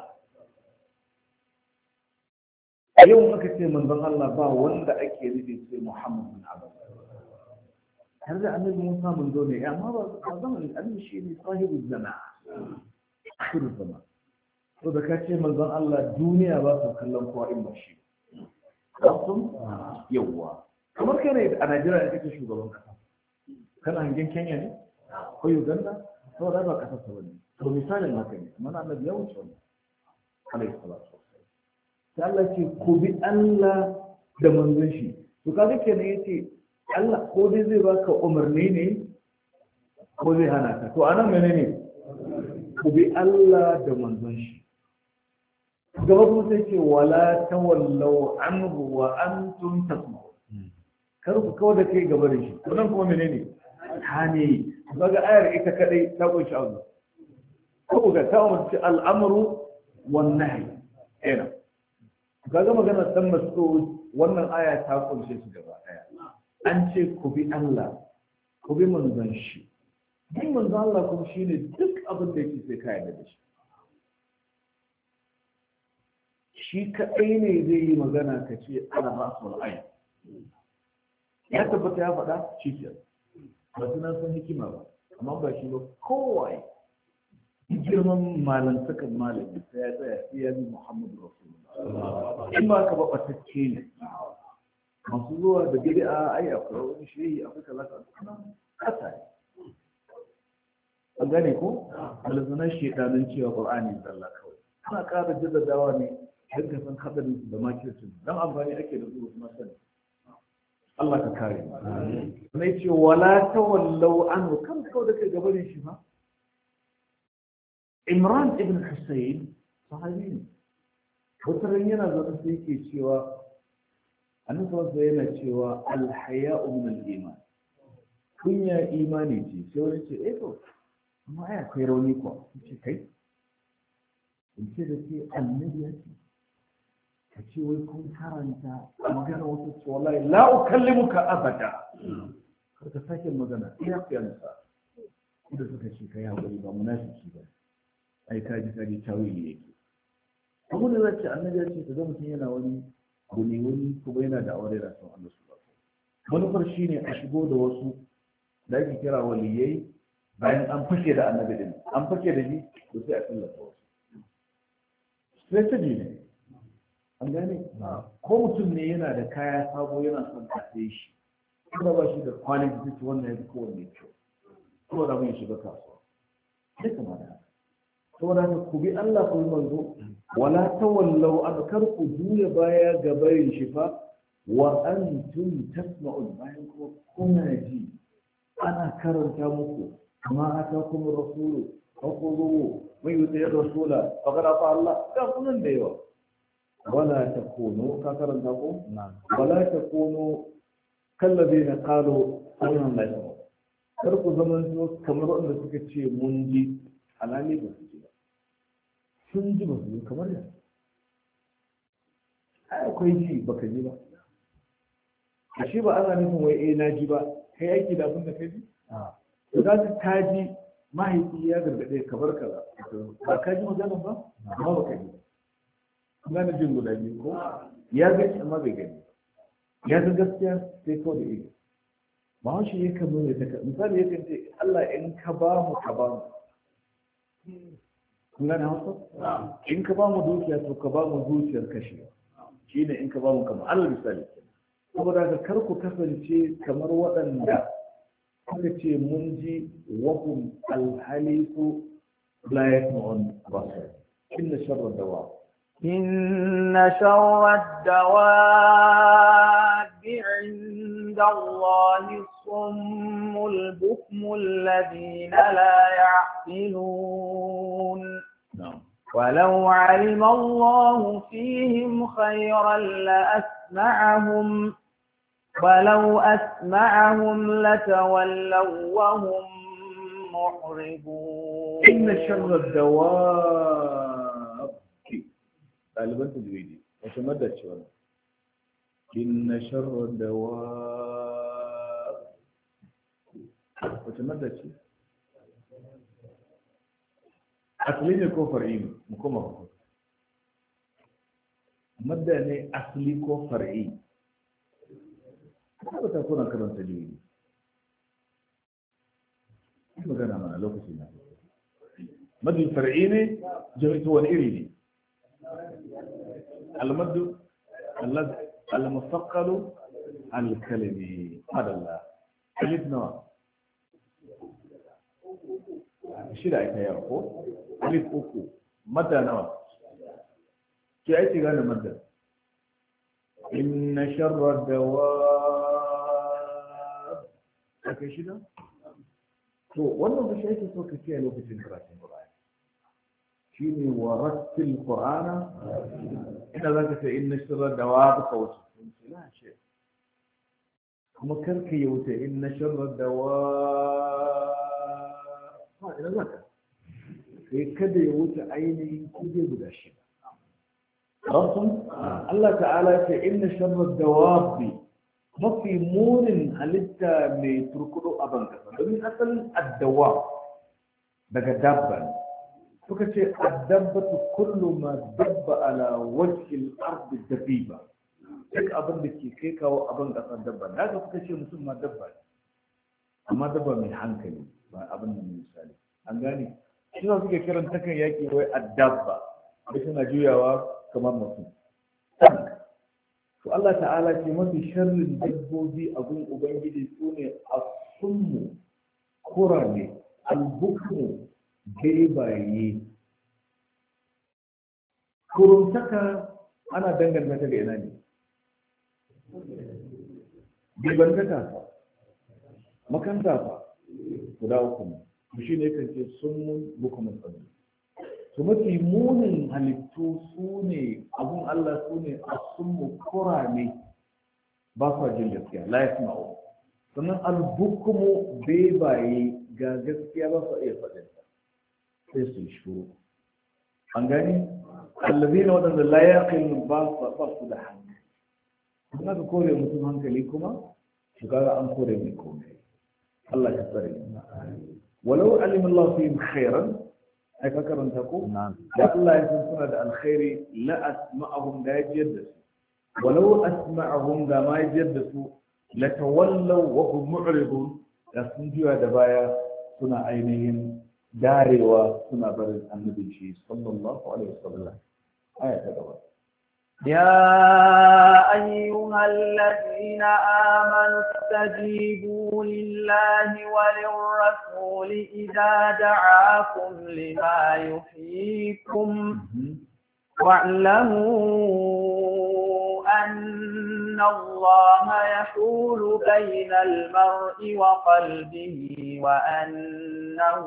يوم أكتر من ذن الله با وند أكيد في محمد بن عبد الله هذا أن موسى من دونه يا ما هذا أن شيء صاحب الزمان آخر الزمان وذا كتير من ذن الله الدنيا بس كلام قائم بشيء Wasu yawwa kamar kai ne a Najeriya da kake shugaban kasa kana hangen Kenya ne ko Uganda to da ba kasa ta bane to misalin haka ne amma annabi ya wuce wannan alaihi salatu sai Allah ce ku bi Allah da manzon shi to kaga kenan yace Allah ko dai zai baka umarni ne ko zai hana ka to anan menene ku bi Allah da manzon shi gaba kuma sai ce wala tawallau anhu wa antum tasma'un kar ku kawo da kai gaba da shi to nan kuma menene hani kaga ayar ita kadai ta kunshi abu ko ga ta umarci al'amru wan nahy ina kaga magana san masu wannan aya ta kunshe su gaba daya an ce ku bi Allah ku bi manzon shi bin manzon Allah kuma shine duk abin da yake sai ka yarda da shi shi kaɗai ne zai yi magana ka ce ana rasul ayi ya tabbata ya faɗa shi ke ba su nan san hikima ba amma ba shi ba kowai girman malantakan malami sai ya tsaya sai ya bi muhammadu rasulullah in ba ka ba ɓatacce ne masu zuwa da bid'a ai akwai wani shehi akwai kaza kaza kasa ne an gane ko alzanar shedanin cewa qur'ani zalla kawai ana ƙara jaddadawa ne don ka san hadarin su da makircin don amfani ake da su kuma sani Allah ka kare mu ne ce wala tawallau anhu kan kau da kai gabanin shi ba Imran ibn Husayn sahabi ne wata ran yana zaune sai yake cewa annabi sallallahu yana cewa al-haya'u min al-iman kunya imani ce sai wani ce eh to amma ai akwai rauni ko ce kai in ce da ke annabi ya ce ka ce wai kun karanta magana wata ce wallahi la ukallimuka abada kar ka sake magana iya fiyansa da suka ce kai hakuri ba munafiki ba ai kaji kaji tawili yake abu da zai ce annabi ya ce ka ga mutum yana wani abu ne wani kuma yana da aure da son Allah subhanahu wa ta'ala manufar shine a shigo da wasu da ake kira waliyai bayan an fashe da annabi din an fashe da shi to sai a tallata wasu sai ta ne an gane ko mutum ne yana da kaya sabo yana son a sai shi kuma ba shi da kwalin jiki wannan ya fi kowanne kyau kuma da mun shiga kasuwa sai kuma da haka saboda haka ku bi Allah ku yi manzo wala tawallau an kar ku juya baya ga bayin shi fa wa antum tasma'un bayan kuma kuna ji ana karanta muku amma atakum rasulu فخذوه من يطيع الرسول فقد اطاع الله كفرن da yawa ولا تكونوا كفرن تقوم ولا تكونوا كالذين قالوا سمعنا لا يسمعون karku zaman su kamar wanda suka ce mun ji alali ba su ji ba sun ji ba su ji kamar da ai akwai ji baka ji ba ashe ba ana nufin wai eh na ji ba kai aiki da abin da ka ji to za ka ji mahaifi ya gargaɗe ka bar kaza ba ka ji magana ba amma ba ka ji gane jin guda biyu ko ya gani amma bai gani ya ga gaskiya sai kawai da ido ba shi ya kan nuna ta misali ya kan ce Allah in ka ba mu ka ba mu kun gane hausa in ka ba mu dukiya to ka ba mu zuciyar kashe shine in ka ba mu kamar Allah misali saboda ka kar ku kasance kamar waɗanda suka ce mun ji wahum alhaliku la yasma'un basar inna sharra dawa inna sharra dawa عند الله الصم البكم الذين لا يعقلون نعم ولو علم الله فيهم خيرا لأسمعهم ولو أسمعهم لتولوا وهم معرضون إن شر الدواب غالبا تجريدي وتمدد شوال إن شر الدواب وتمدد شوال أصلين الكفر إيه مكومة مدى أصلي كفر إيه هذا تكون كلام تجريدي ما كان معنا لو كسينا مد الفرعين جريت هو الإيريني المد الذي المثقل الكلمي هذا الله ألف نوع شيء لا يتياركو ألف أكو مدى نوع كي أي تغانا مدى إن شر الدواب أكي شيء to wannan ba shi ake so ka kiyaye lokacin karatun Qur'ani shine warattil Qur'ana ina zaka ce inna sharra dawab kawai la shi kuma karka ya wuce inna sharra dawab ha ina zaka sai kada ya wuce ainihin kuje guda shi rasul Allah ta'ala ya ce inna sharra dawab mafi munin halitta mai turkudo a bankasa domin asalin addawa daga dabba suka ce addabatu kullu ma dabba ala wajhil ardi dabiba duk abin da ke kai kawo a bankasa dabba da haka suka ce mutum ma dabba ne amma dabba mai hankali ba abin da mai misali an gane shi za suke kiran takan yaki wai addabba da suna juyawa kamar mutum to Allah ta'ala ce mafi sharrin dabbobi a gun ubangiji su ne asummu kurame albukmu bebaye kurumtaka ana danganta ta ga ina ne bibantaka fa makanta fa guda uku ne shi ne kan ce sun mun bukumin tsaro su mafi munin halittu su ne abun Allah su ne a sun mu kurame ba sa jin gaskiya la ya suna sannan albukumu bebaye ga gaskiya ba sa iya faɗinta sai su yi shuru an gani allazi na waɗanda la ya ba su da hankali kuma ka kore mutum hankali kuma su kaga an kore mai komai Allah ya tsare walau alimin Allah fi khairan ai ka karanta ko da Allah ya san suna da alkhairi la asma'ahum da yajid da su walau asma'ahum da ma yajid da su la tawallaw wa hum mu'ridun da sun jiwa da baya suna ainihin darewa suna barin annabi shi sallallahu alaihi wasallam aya ta gaba يا أيها الذين آمنوا استجيبوا لله وللرسول إذا دعاكم لما يحييكم واعلموا أن الله يحول بين المرء وقلبه وأنه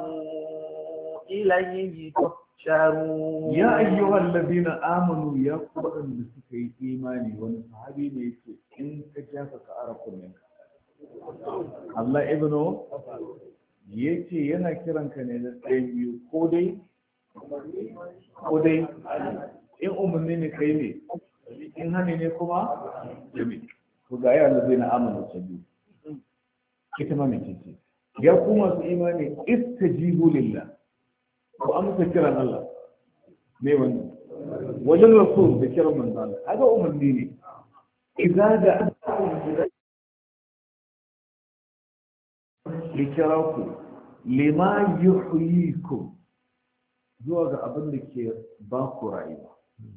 إليه تحشرون يا أيها الذين آمنوا يا قرآن بسكي إيماني ونصحابي ليسوا إن تجافك أرقم منك الله ابنه yace yana kiranka ne da tsaye biyu ko dai ko dai in umarni ne kai ne in hani ne kuma jami ko ga ya Allah zai na amana ta biyu ita ma mace ce ya kuma su imani istajibu lillah ko amsa kiran Allah me wannan wajen rasul da kiran manzo Allah haka umarni ne idza da likiraku lima yuhyikum zuwa ga abin da ke ba ku rayuwa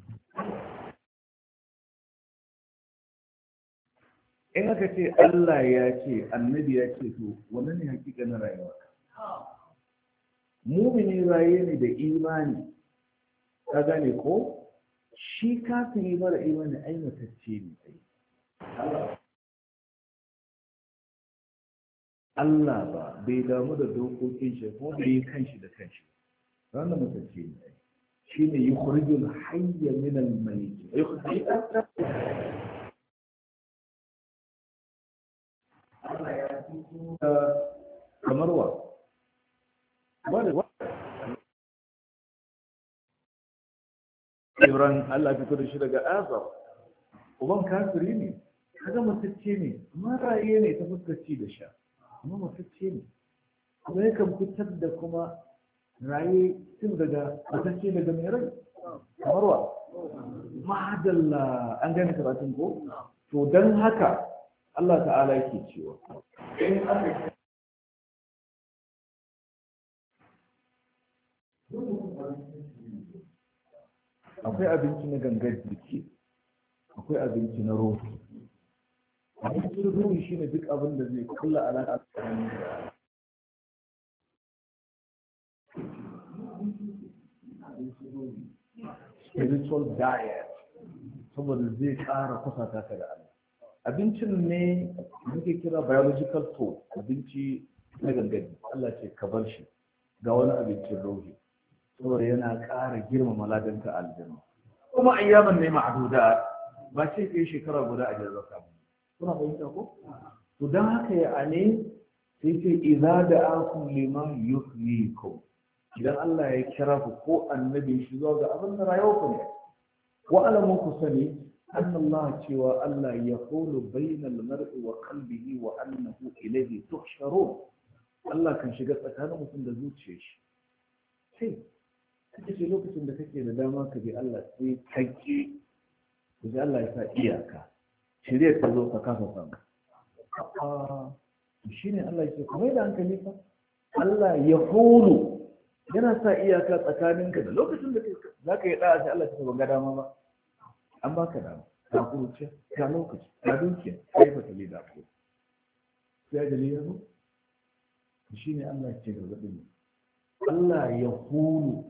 in aka ce Allah ya ce annabi ya ce to wannan ne hakika na rayuwa mumini raye ne da imani ka gane ko shi kafiri mara imani aimatacce ne Allah ba bai damu da dokokin shi ko bai yi kanshi da kanshi ranar matacce ne shi ne yi kurjul hayya min al-mayyit Allah ya fi kamar wa Ibrahim Allah fito da shi daga Azar uban kafiri ne kaga matacce ne amma raye ne ta fuskaci da sha amma matacce ne kuma yakan fitar da kuma raye tun daga matacce daga mai rai kamar wa ma'adalla an gane karatun ko to don haka Allah ta'ala yake cewa in aka akwai abinci na gangar jiki akwai abinci na rohi abincin rohi shi ne duk abin da zai kulla alaƙa tsakanin da spiritual diet saboda zai ƙara kusata ka da Allah abincin ne muke kira biological food abinci na gangar Allah ce ka bar shi ga wani abincin rohi saboda yana ƙara girmama ladanka aljanna kuma ayyaman ne ma'aduda ba sai kai shekara guda a jarraka ba kuna fahimta ko to dan haka ya ane sai ce idza da'akum liman yuhyikum idan Allah ya kira ku ko annabi shi zo ga abin da rayuwar ku ne wa alamu ku sani anna Allah cewa Allah yaqulu bainal mar'i wa qalbihi wa annahu ilayhi tuhsharun Allah kan shiga tsakanin mutum da zuciyar shi sai kace lokacin da kake da dama ka bi Allah sai kake sai Allah ya sa iyaka shirye ka zo ka kafa samu a shine Allah yake kuma da hankali fa Allah ya hulu yana sa iyaka tsakaninka da lokacin da zaka yi da'a sai Allah ya ban ga dama ba an baka dama ka kuruce ka lokaci ka dukiya kai fa tali da ku sai da ne yazo shine Allah ya ce gargadin Allah ya hulu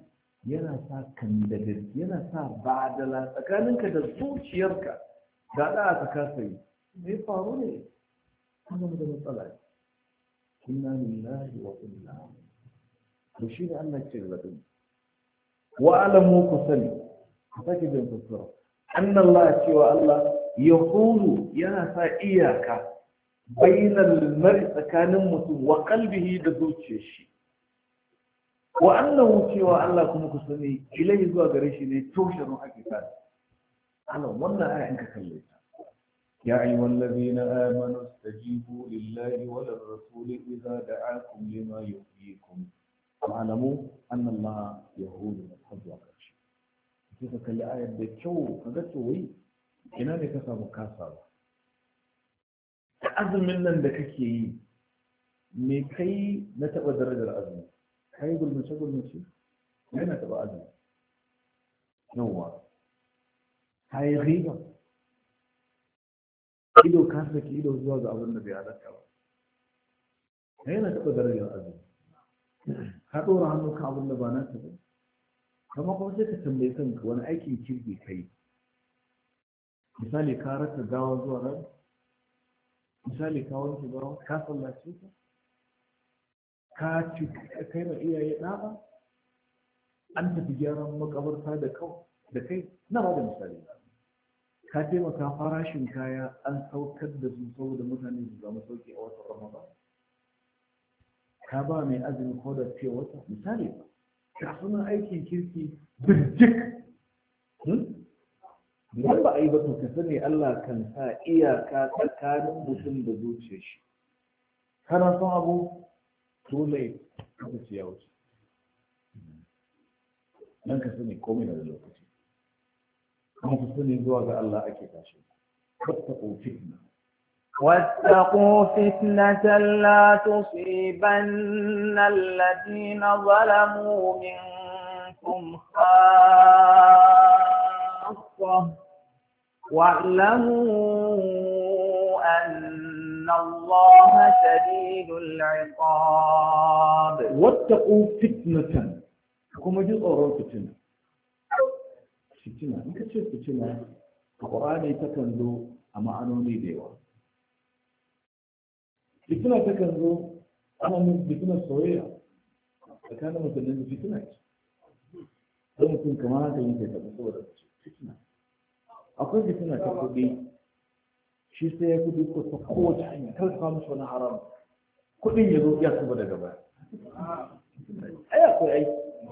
yana sa kandagar yana sa badala tsakaninka da zuciyarka ga da aka kasa yi me faru ne kuma da matsala inna lillahi wa inna to shi ne Allah ce ga dun wa alamu ku sani ku sake jin fassara anna Allah cewa Allah yaqulu yana sa iyaka bainal mar'i tsakanin mutum wa qalbihi da zuciyar shi wa annahu cewa Allah kuma ku sani ilai zuwa gare shi ne toshin hakika ana wannan aya in ka kalle ta ya ayyuhal ladina amanu istajibu lillahi wa lirrasul idza da'akum lima yuhyikum wa'lamu anna Allah yahulu al-fadla kashi kika kalli ayar da kyau kaga to wai ina ne ka samu kasawa da azumin nan da kake yi me kai na taba darajar azumi kai gulmace gulmace yana taba azumi yawa kai riba ido ka saki ido zuwa ga abin da bai halatta ba yana taba darajar azumi ka dora hannu kan abin da ba na ta ba kuma kuma sai ka tambaye kanka wani aikin kirki kai misali ka rasa gawa zuwa ran misali ka wanke gawa ka sallace ta ka ci kai ma iyaye ɗaba an tafi gyaran makabarta da kau da kai na ba da misali ka taimaka farashin kaya an saukar da su saboda mutane su zama sauki a watan ramadan ka ba mai azumi ko da fiye wata misali ka suna aikin kirki birjik idan ba a yi ba to ka sani Allah kan sa iyaka tsakanin mutum da zuciyar shi kana son abu dole ka ce ya wuce dan ka sani komai da lokaci kuma ku sani zuwa ga Allah ake tashi wattaqu fitna واتقوا فتنة لا تصيبن الذين ظلموا منكم خاصة واعلموا أن الله شديد العقاب واتقوا فتنة كما جزء أورو فتنة فتنة إنك تشوف فتنة القرآن يتكنزو أما أنوني ديوا فتنة تكنزو أنا من فتنة صغيرة فكان مثلا فتنة ممكن كمان تيجي تتبصر فتنة akwai fitina ta kuɗi shi sai ya kuɗi ko ta kowace hanya kar ka mishi wani haram kuɗin ya zo ya tuba daga baya ai akwai ai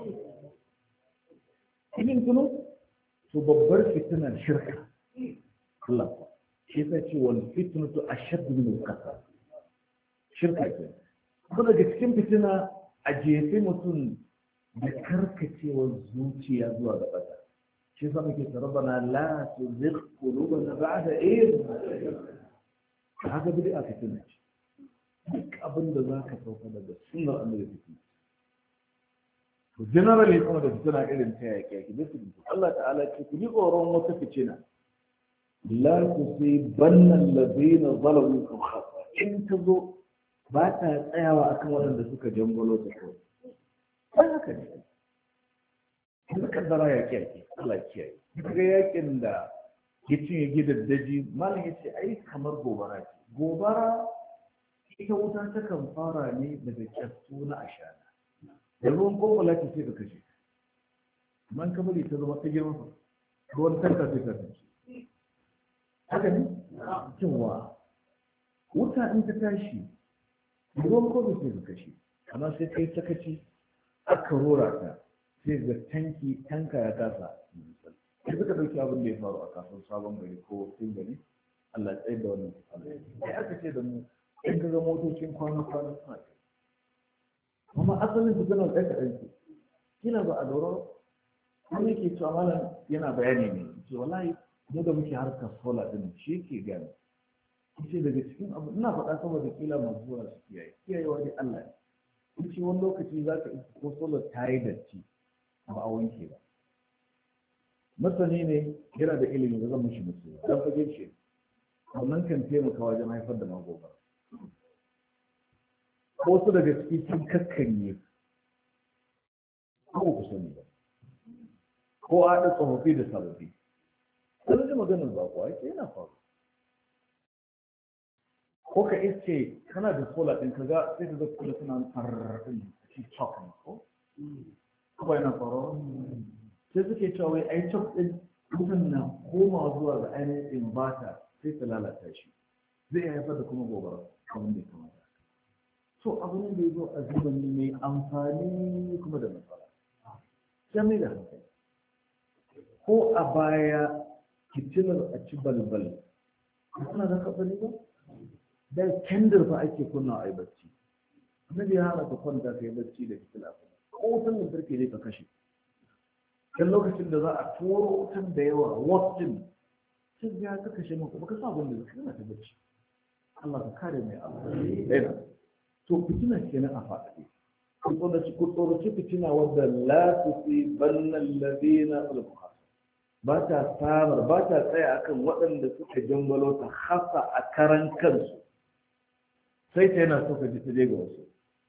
idan tuno to babbar fitinar shirka Allah shi sai ce wal fitnatu ashad min al-qatl shirka ce ko daga cikin fitina a jefe mutum da karkacewar zuciya zuwa ga ƙasa shi yasa muke rabbana la tuzigh qulubana ba'da idh haka bid'a fitina ce duk abin da zaka sauka daga sunnar annabi fitina to generally kuma da fitina irin ta yake yake duk Allah ta'ala ce ku ji tsoron wata fitina la tusibanna alladhina zalamu minkum khassa in tazo ba ta tsayawa akan waɗanda suka jangolo ta kawai ba haka ne kuma kaddara ya kiyaye Allah ya kiyaye kaga yakin da ya cinye gidan daji malam yace ai kamar gobara ce gobara ita wuta ta kan fara ne daga kyastu na ashana da ruwan kokola ce sai ka kashe man kamar ita zama ta girma fa ruwan tanka sai ka kashe haka ne cewa wuta in ta tashi ruwan kokola sai ka kashe amma sai kai sakaci aka rora ta sai ga tanki tanka ya kasa sai suka dauki abin da ya faru a kasuwar sabon gari ko sun gari Allah ya tsaye da wannan sai aka ce da mu in ka ga motocin kwana kwana suna kai amma asalin su tana ɗaya kaɗan ce kina ba a doro wani yake cewa malam yana bayani ne ce wallahi mu da muke harkar sola din shi yake gani ce daga cikin abu ina faɗa saboda kila masu zuwa su kiyaye kiyayewa dai Allah ne ce wani lokaci za ka ko solar ta yi datti ba a wanke ba masani ne yana da ilimi da zan mishi musu dan fage shi wannan kan taimaka wajen haifar da magobara ko su daga ciki sun kakkanye ko ku sani ba ko a haɗa tsofaffi da sababbi sai da maganar ba kuwa yake yana faru ko ka iske kana da sola ɗin ka ga sai ka ga kula suna farrafin shi chok ne ko kuma yana faru sai suke cewa wai ai chok ɗin mutum na koma zuwa ga ainihin inverter sai ta lalata shi zai haifar da kuma gobara abin da ya kamata so abin da ya zo a zamani mai amfani kuma da matsala sai mai da hankali ko a baya fitilar a ci balbal suna da kafani ba da kendir fa ake kunna a yi bacci annabi ya hana ka kwanta ka yi bacci da fitila ko wutan lantarki ne ka kashe kan lokacin da za a turo wutan da yawa wasin sai ya ka kashe maka baka sa abin da zaka yana ta bacci Allah ka kare mai Allah to fitina kenan a faɗaɗe ku tsoraci ku tsoraci fitina wadda la tusibanna alladhina zalamu ba ta samar ba ta tsaya akan waɗanda suka jangalo ta hasa a karan kansu sai ta yana so ka ji ta je ga wasu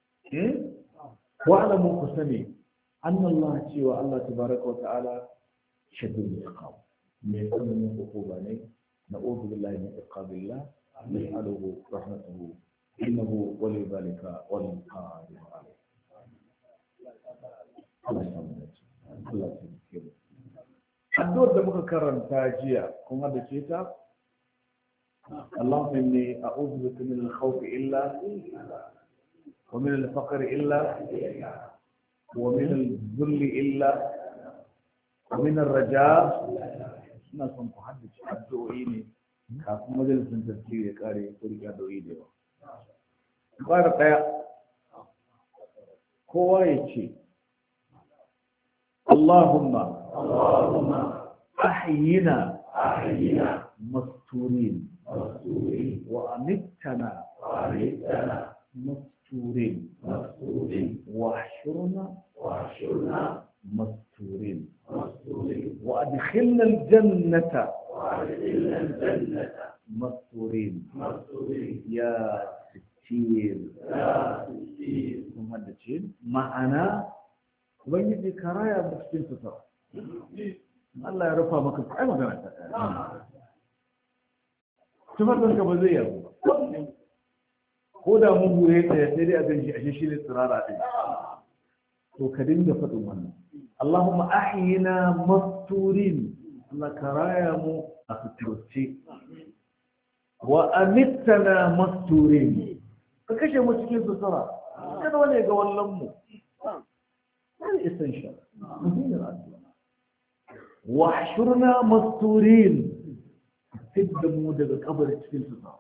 wa alamu ku sani anna Allah cewa Allah tabaraka wa ta'ala shadidul iqab mai tsananin hukuma ne na'udhu billahi min iqabillah nas'aluhu rahmatahu innahu wali dhalika wal qadir alayh Allah ya samu dace Allah ya kiyaye addu'ar da muka karanta jiya kuma da ce ta Allahumma inni a'udhu bika min al-khawf illa wa min al-faqr illa wa min al-dhull illa wa min ar-raja ina son ku haddace addu'o'i ne kafin majalisin tafsiri ya kare ko riga addu'o'i da yawa fara daya kowa ya ce اللهم اللهم أحينا أحينا مستورين مستورين وأمتنا وأمتنا مستورين مستورين واحشرنا واحشرنا مستورين مستورين وأدخلنا الجنة وأدخلنا الجنة مستورين مستورين يا ستير يا ستير مهندسين معنا ubangiji ka raya mu cikin sutura Allah ya rufa maka kai magana ta tufafin ka ba zai yabo ko da mun hure ta ya sai dai a ganshi ashe shi ne tsirara ɗin to ka dinga faɗin wannan Allahumma ahyina masturin Allah ka raya mu a suturce wa amittana masturin ka kashe mu cikin sutura kada wani ga wallan mu هذا essential مهم الأدوية واحشرنا مستورين تبدأ مودة قبر التفل سطار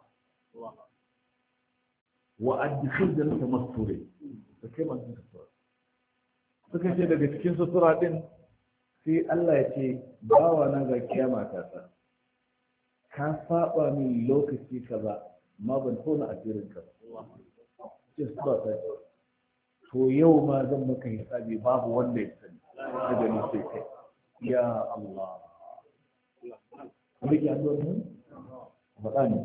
وأدخل ذلك مستورين فكيف أدخل سطار فكيف يدك تكين سطرات في الله يتي باوانا ذا كياما تاتا كافا من لوكسي كذا ما بنكون أديرين كذا سطرات to yau ma zan maka hisabi babu wanda ya sani da gani sai kai ya Allah kuma ki addu'a ne faɗa ne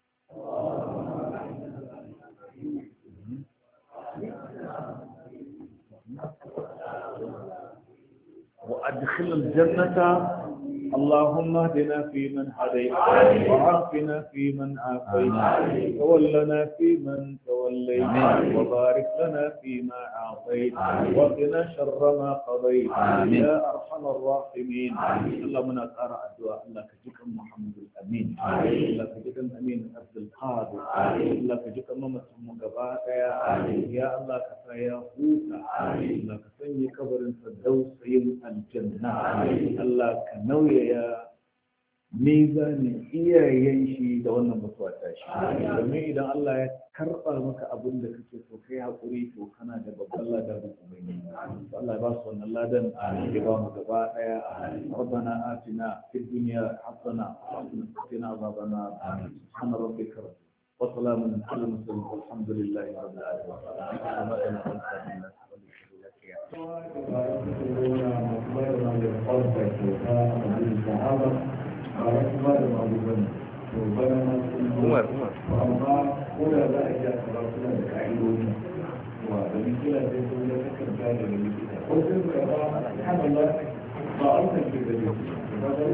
وأدخل الجنة اللهم اهدنا فيمن هديت وعافنا فيمن عافيت وتولنا فيمن توليت وبارك لنا فيما أعطيت وقنا شر ما قضيت يا أرحم الراحمين اللهم نقرأ الدعاء الله كجك محمد الأمين الله كجك الأمين عبد القادر الله كجك ممت مقبات يا الله كفايا هوتا الله كفايا كبر الفردوس يوم الجنة الله كنوي ya mizanin iyayen shi da wannan mutuwa ta shi domin idan Allah ya karɓa maka abin da kake so kai haƙuri to kana da babban ladan da ubangiji to Allah ya ba su wannan ladan ya ba mu gaba daya rabbana atina fid dunya hasana wa qina adhaban nar subhana rabbika wa salamun alal mursalin walhamdulillahi rabbil alamin Umar, Umar. Amma ko da za a iya tsara suna da ka'idodi wa da likita zai zo da takarda daga likita. Ko sun karɓa hana ba an san ke da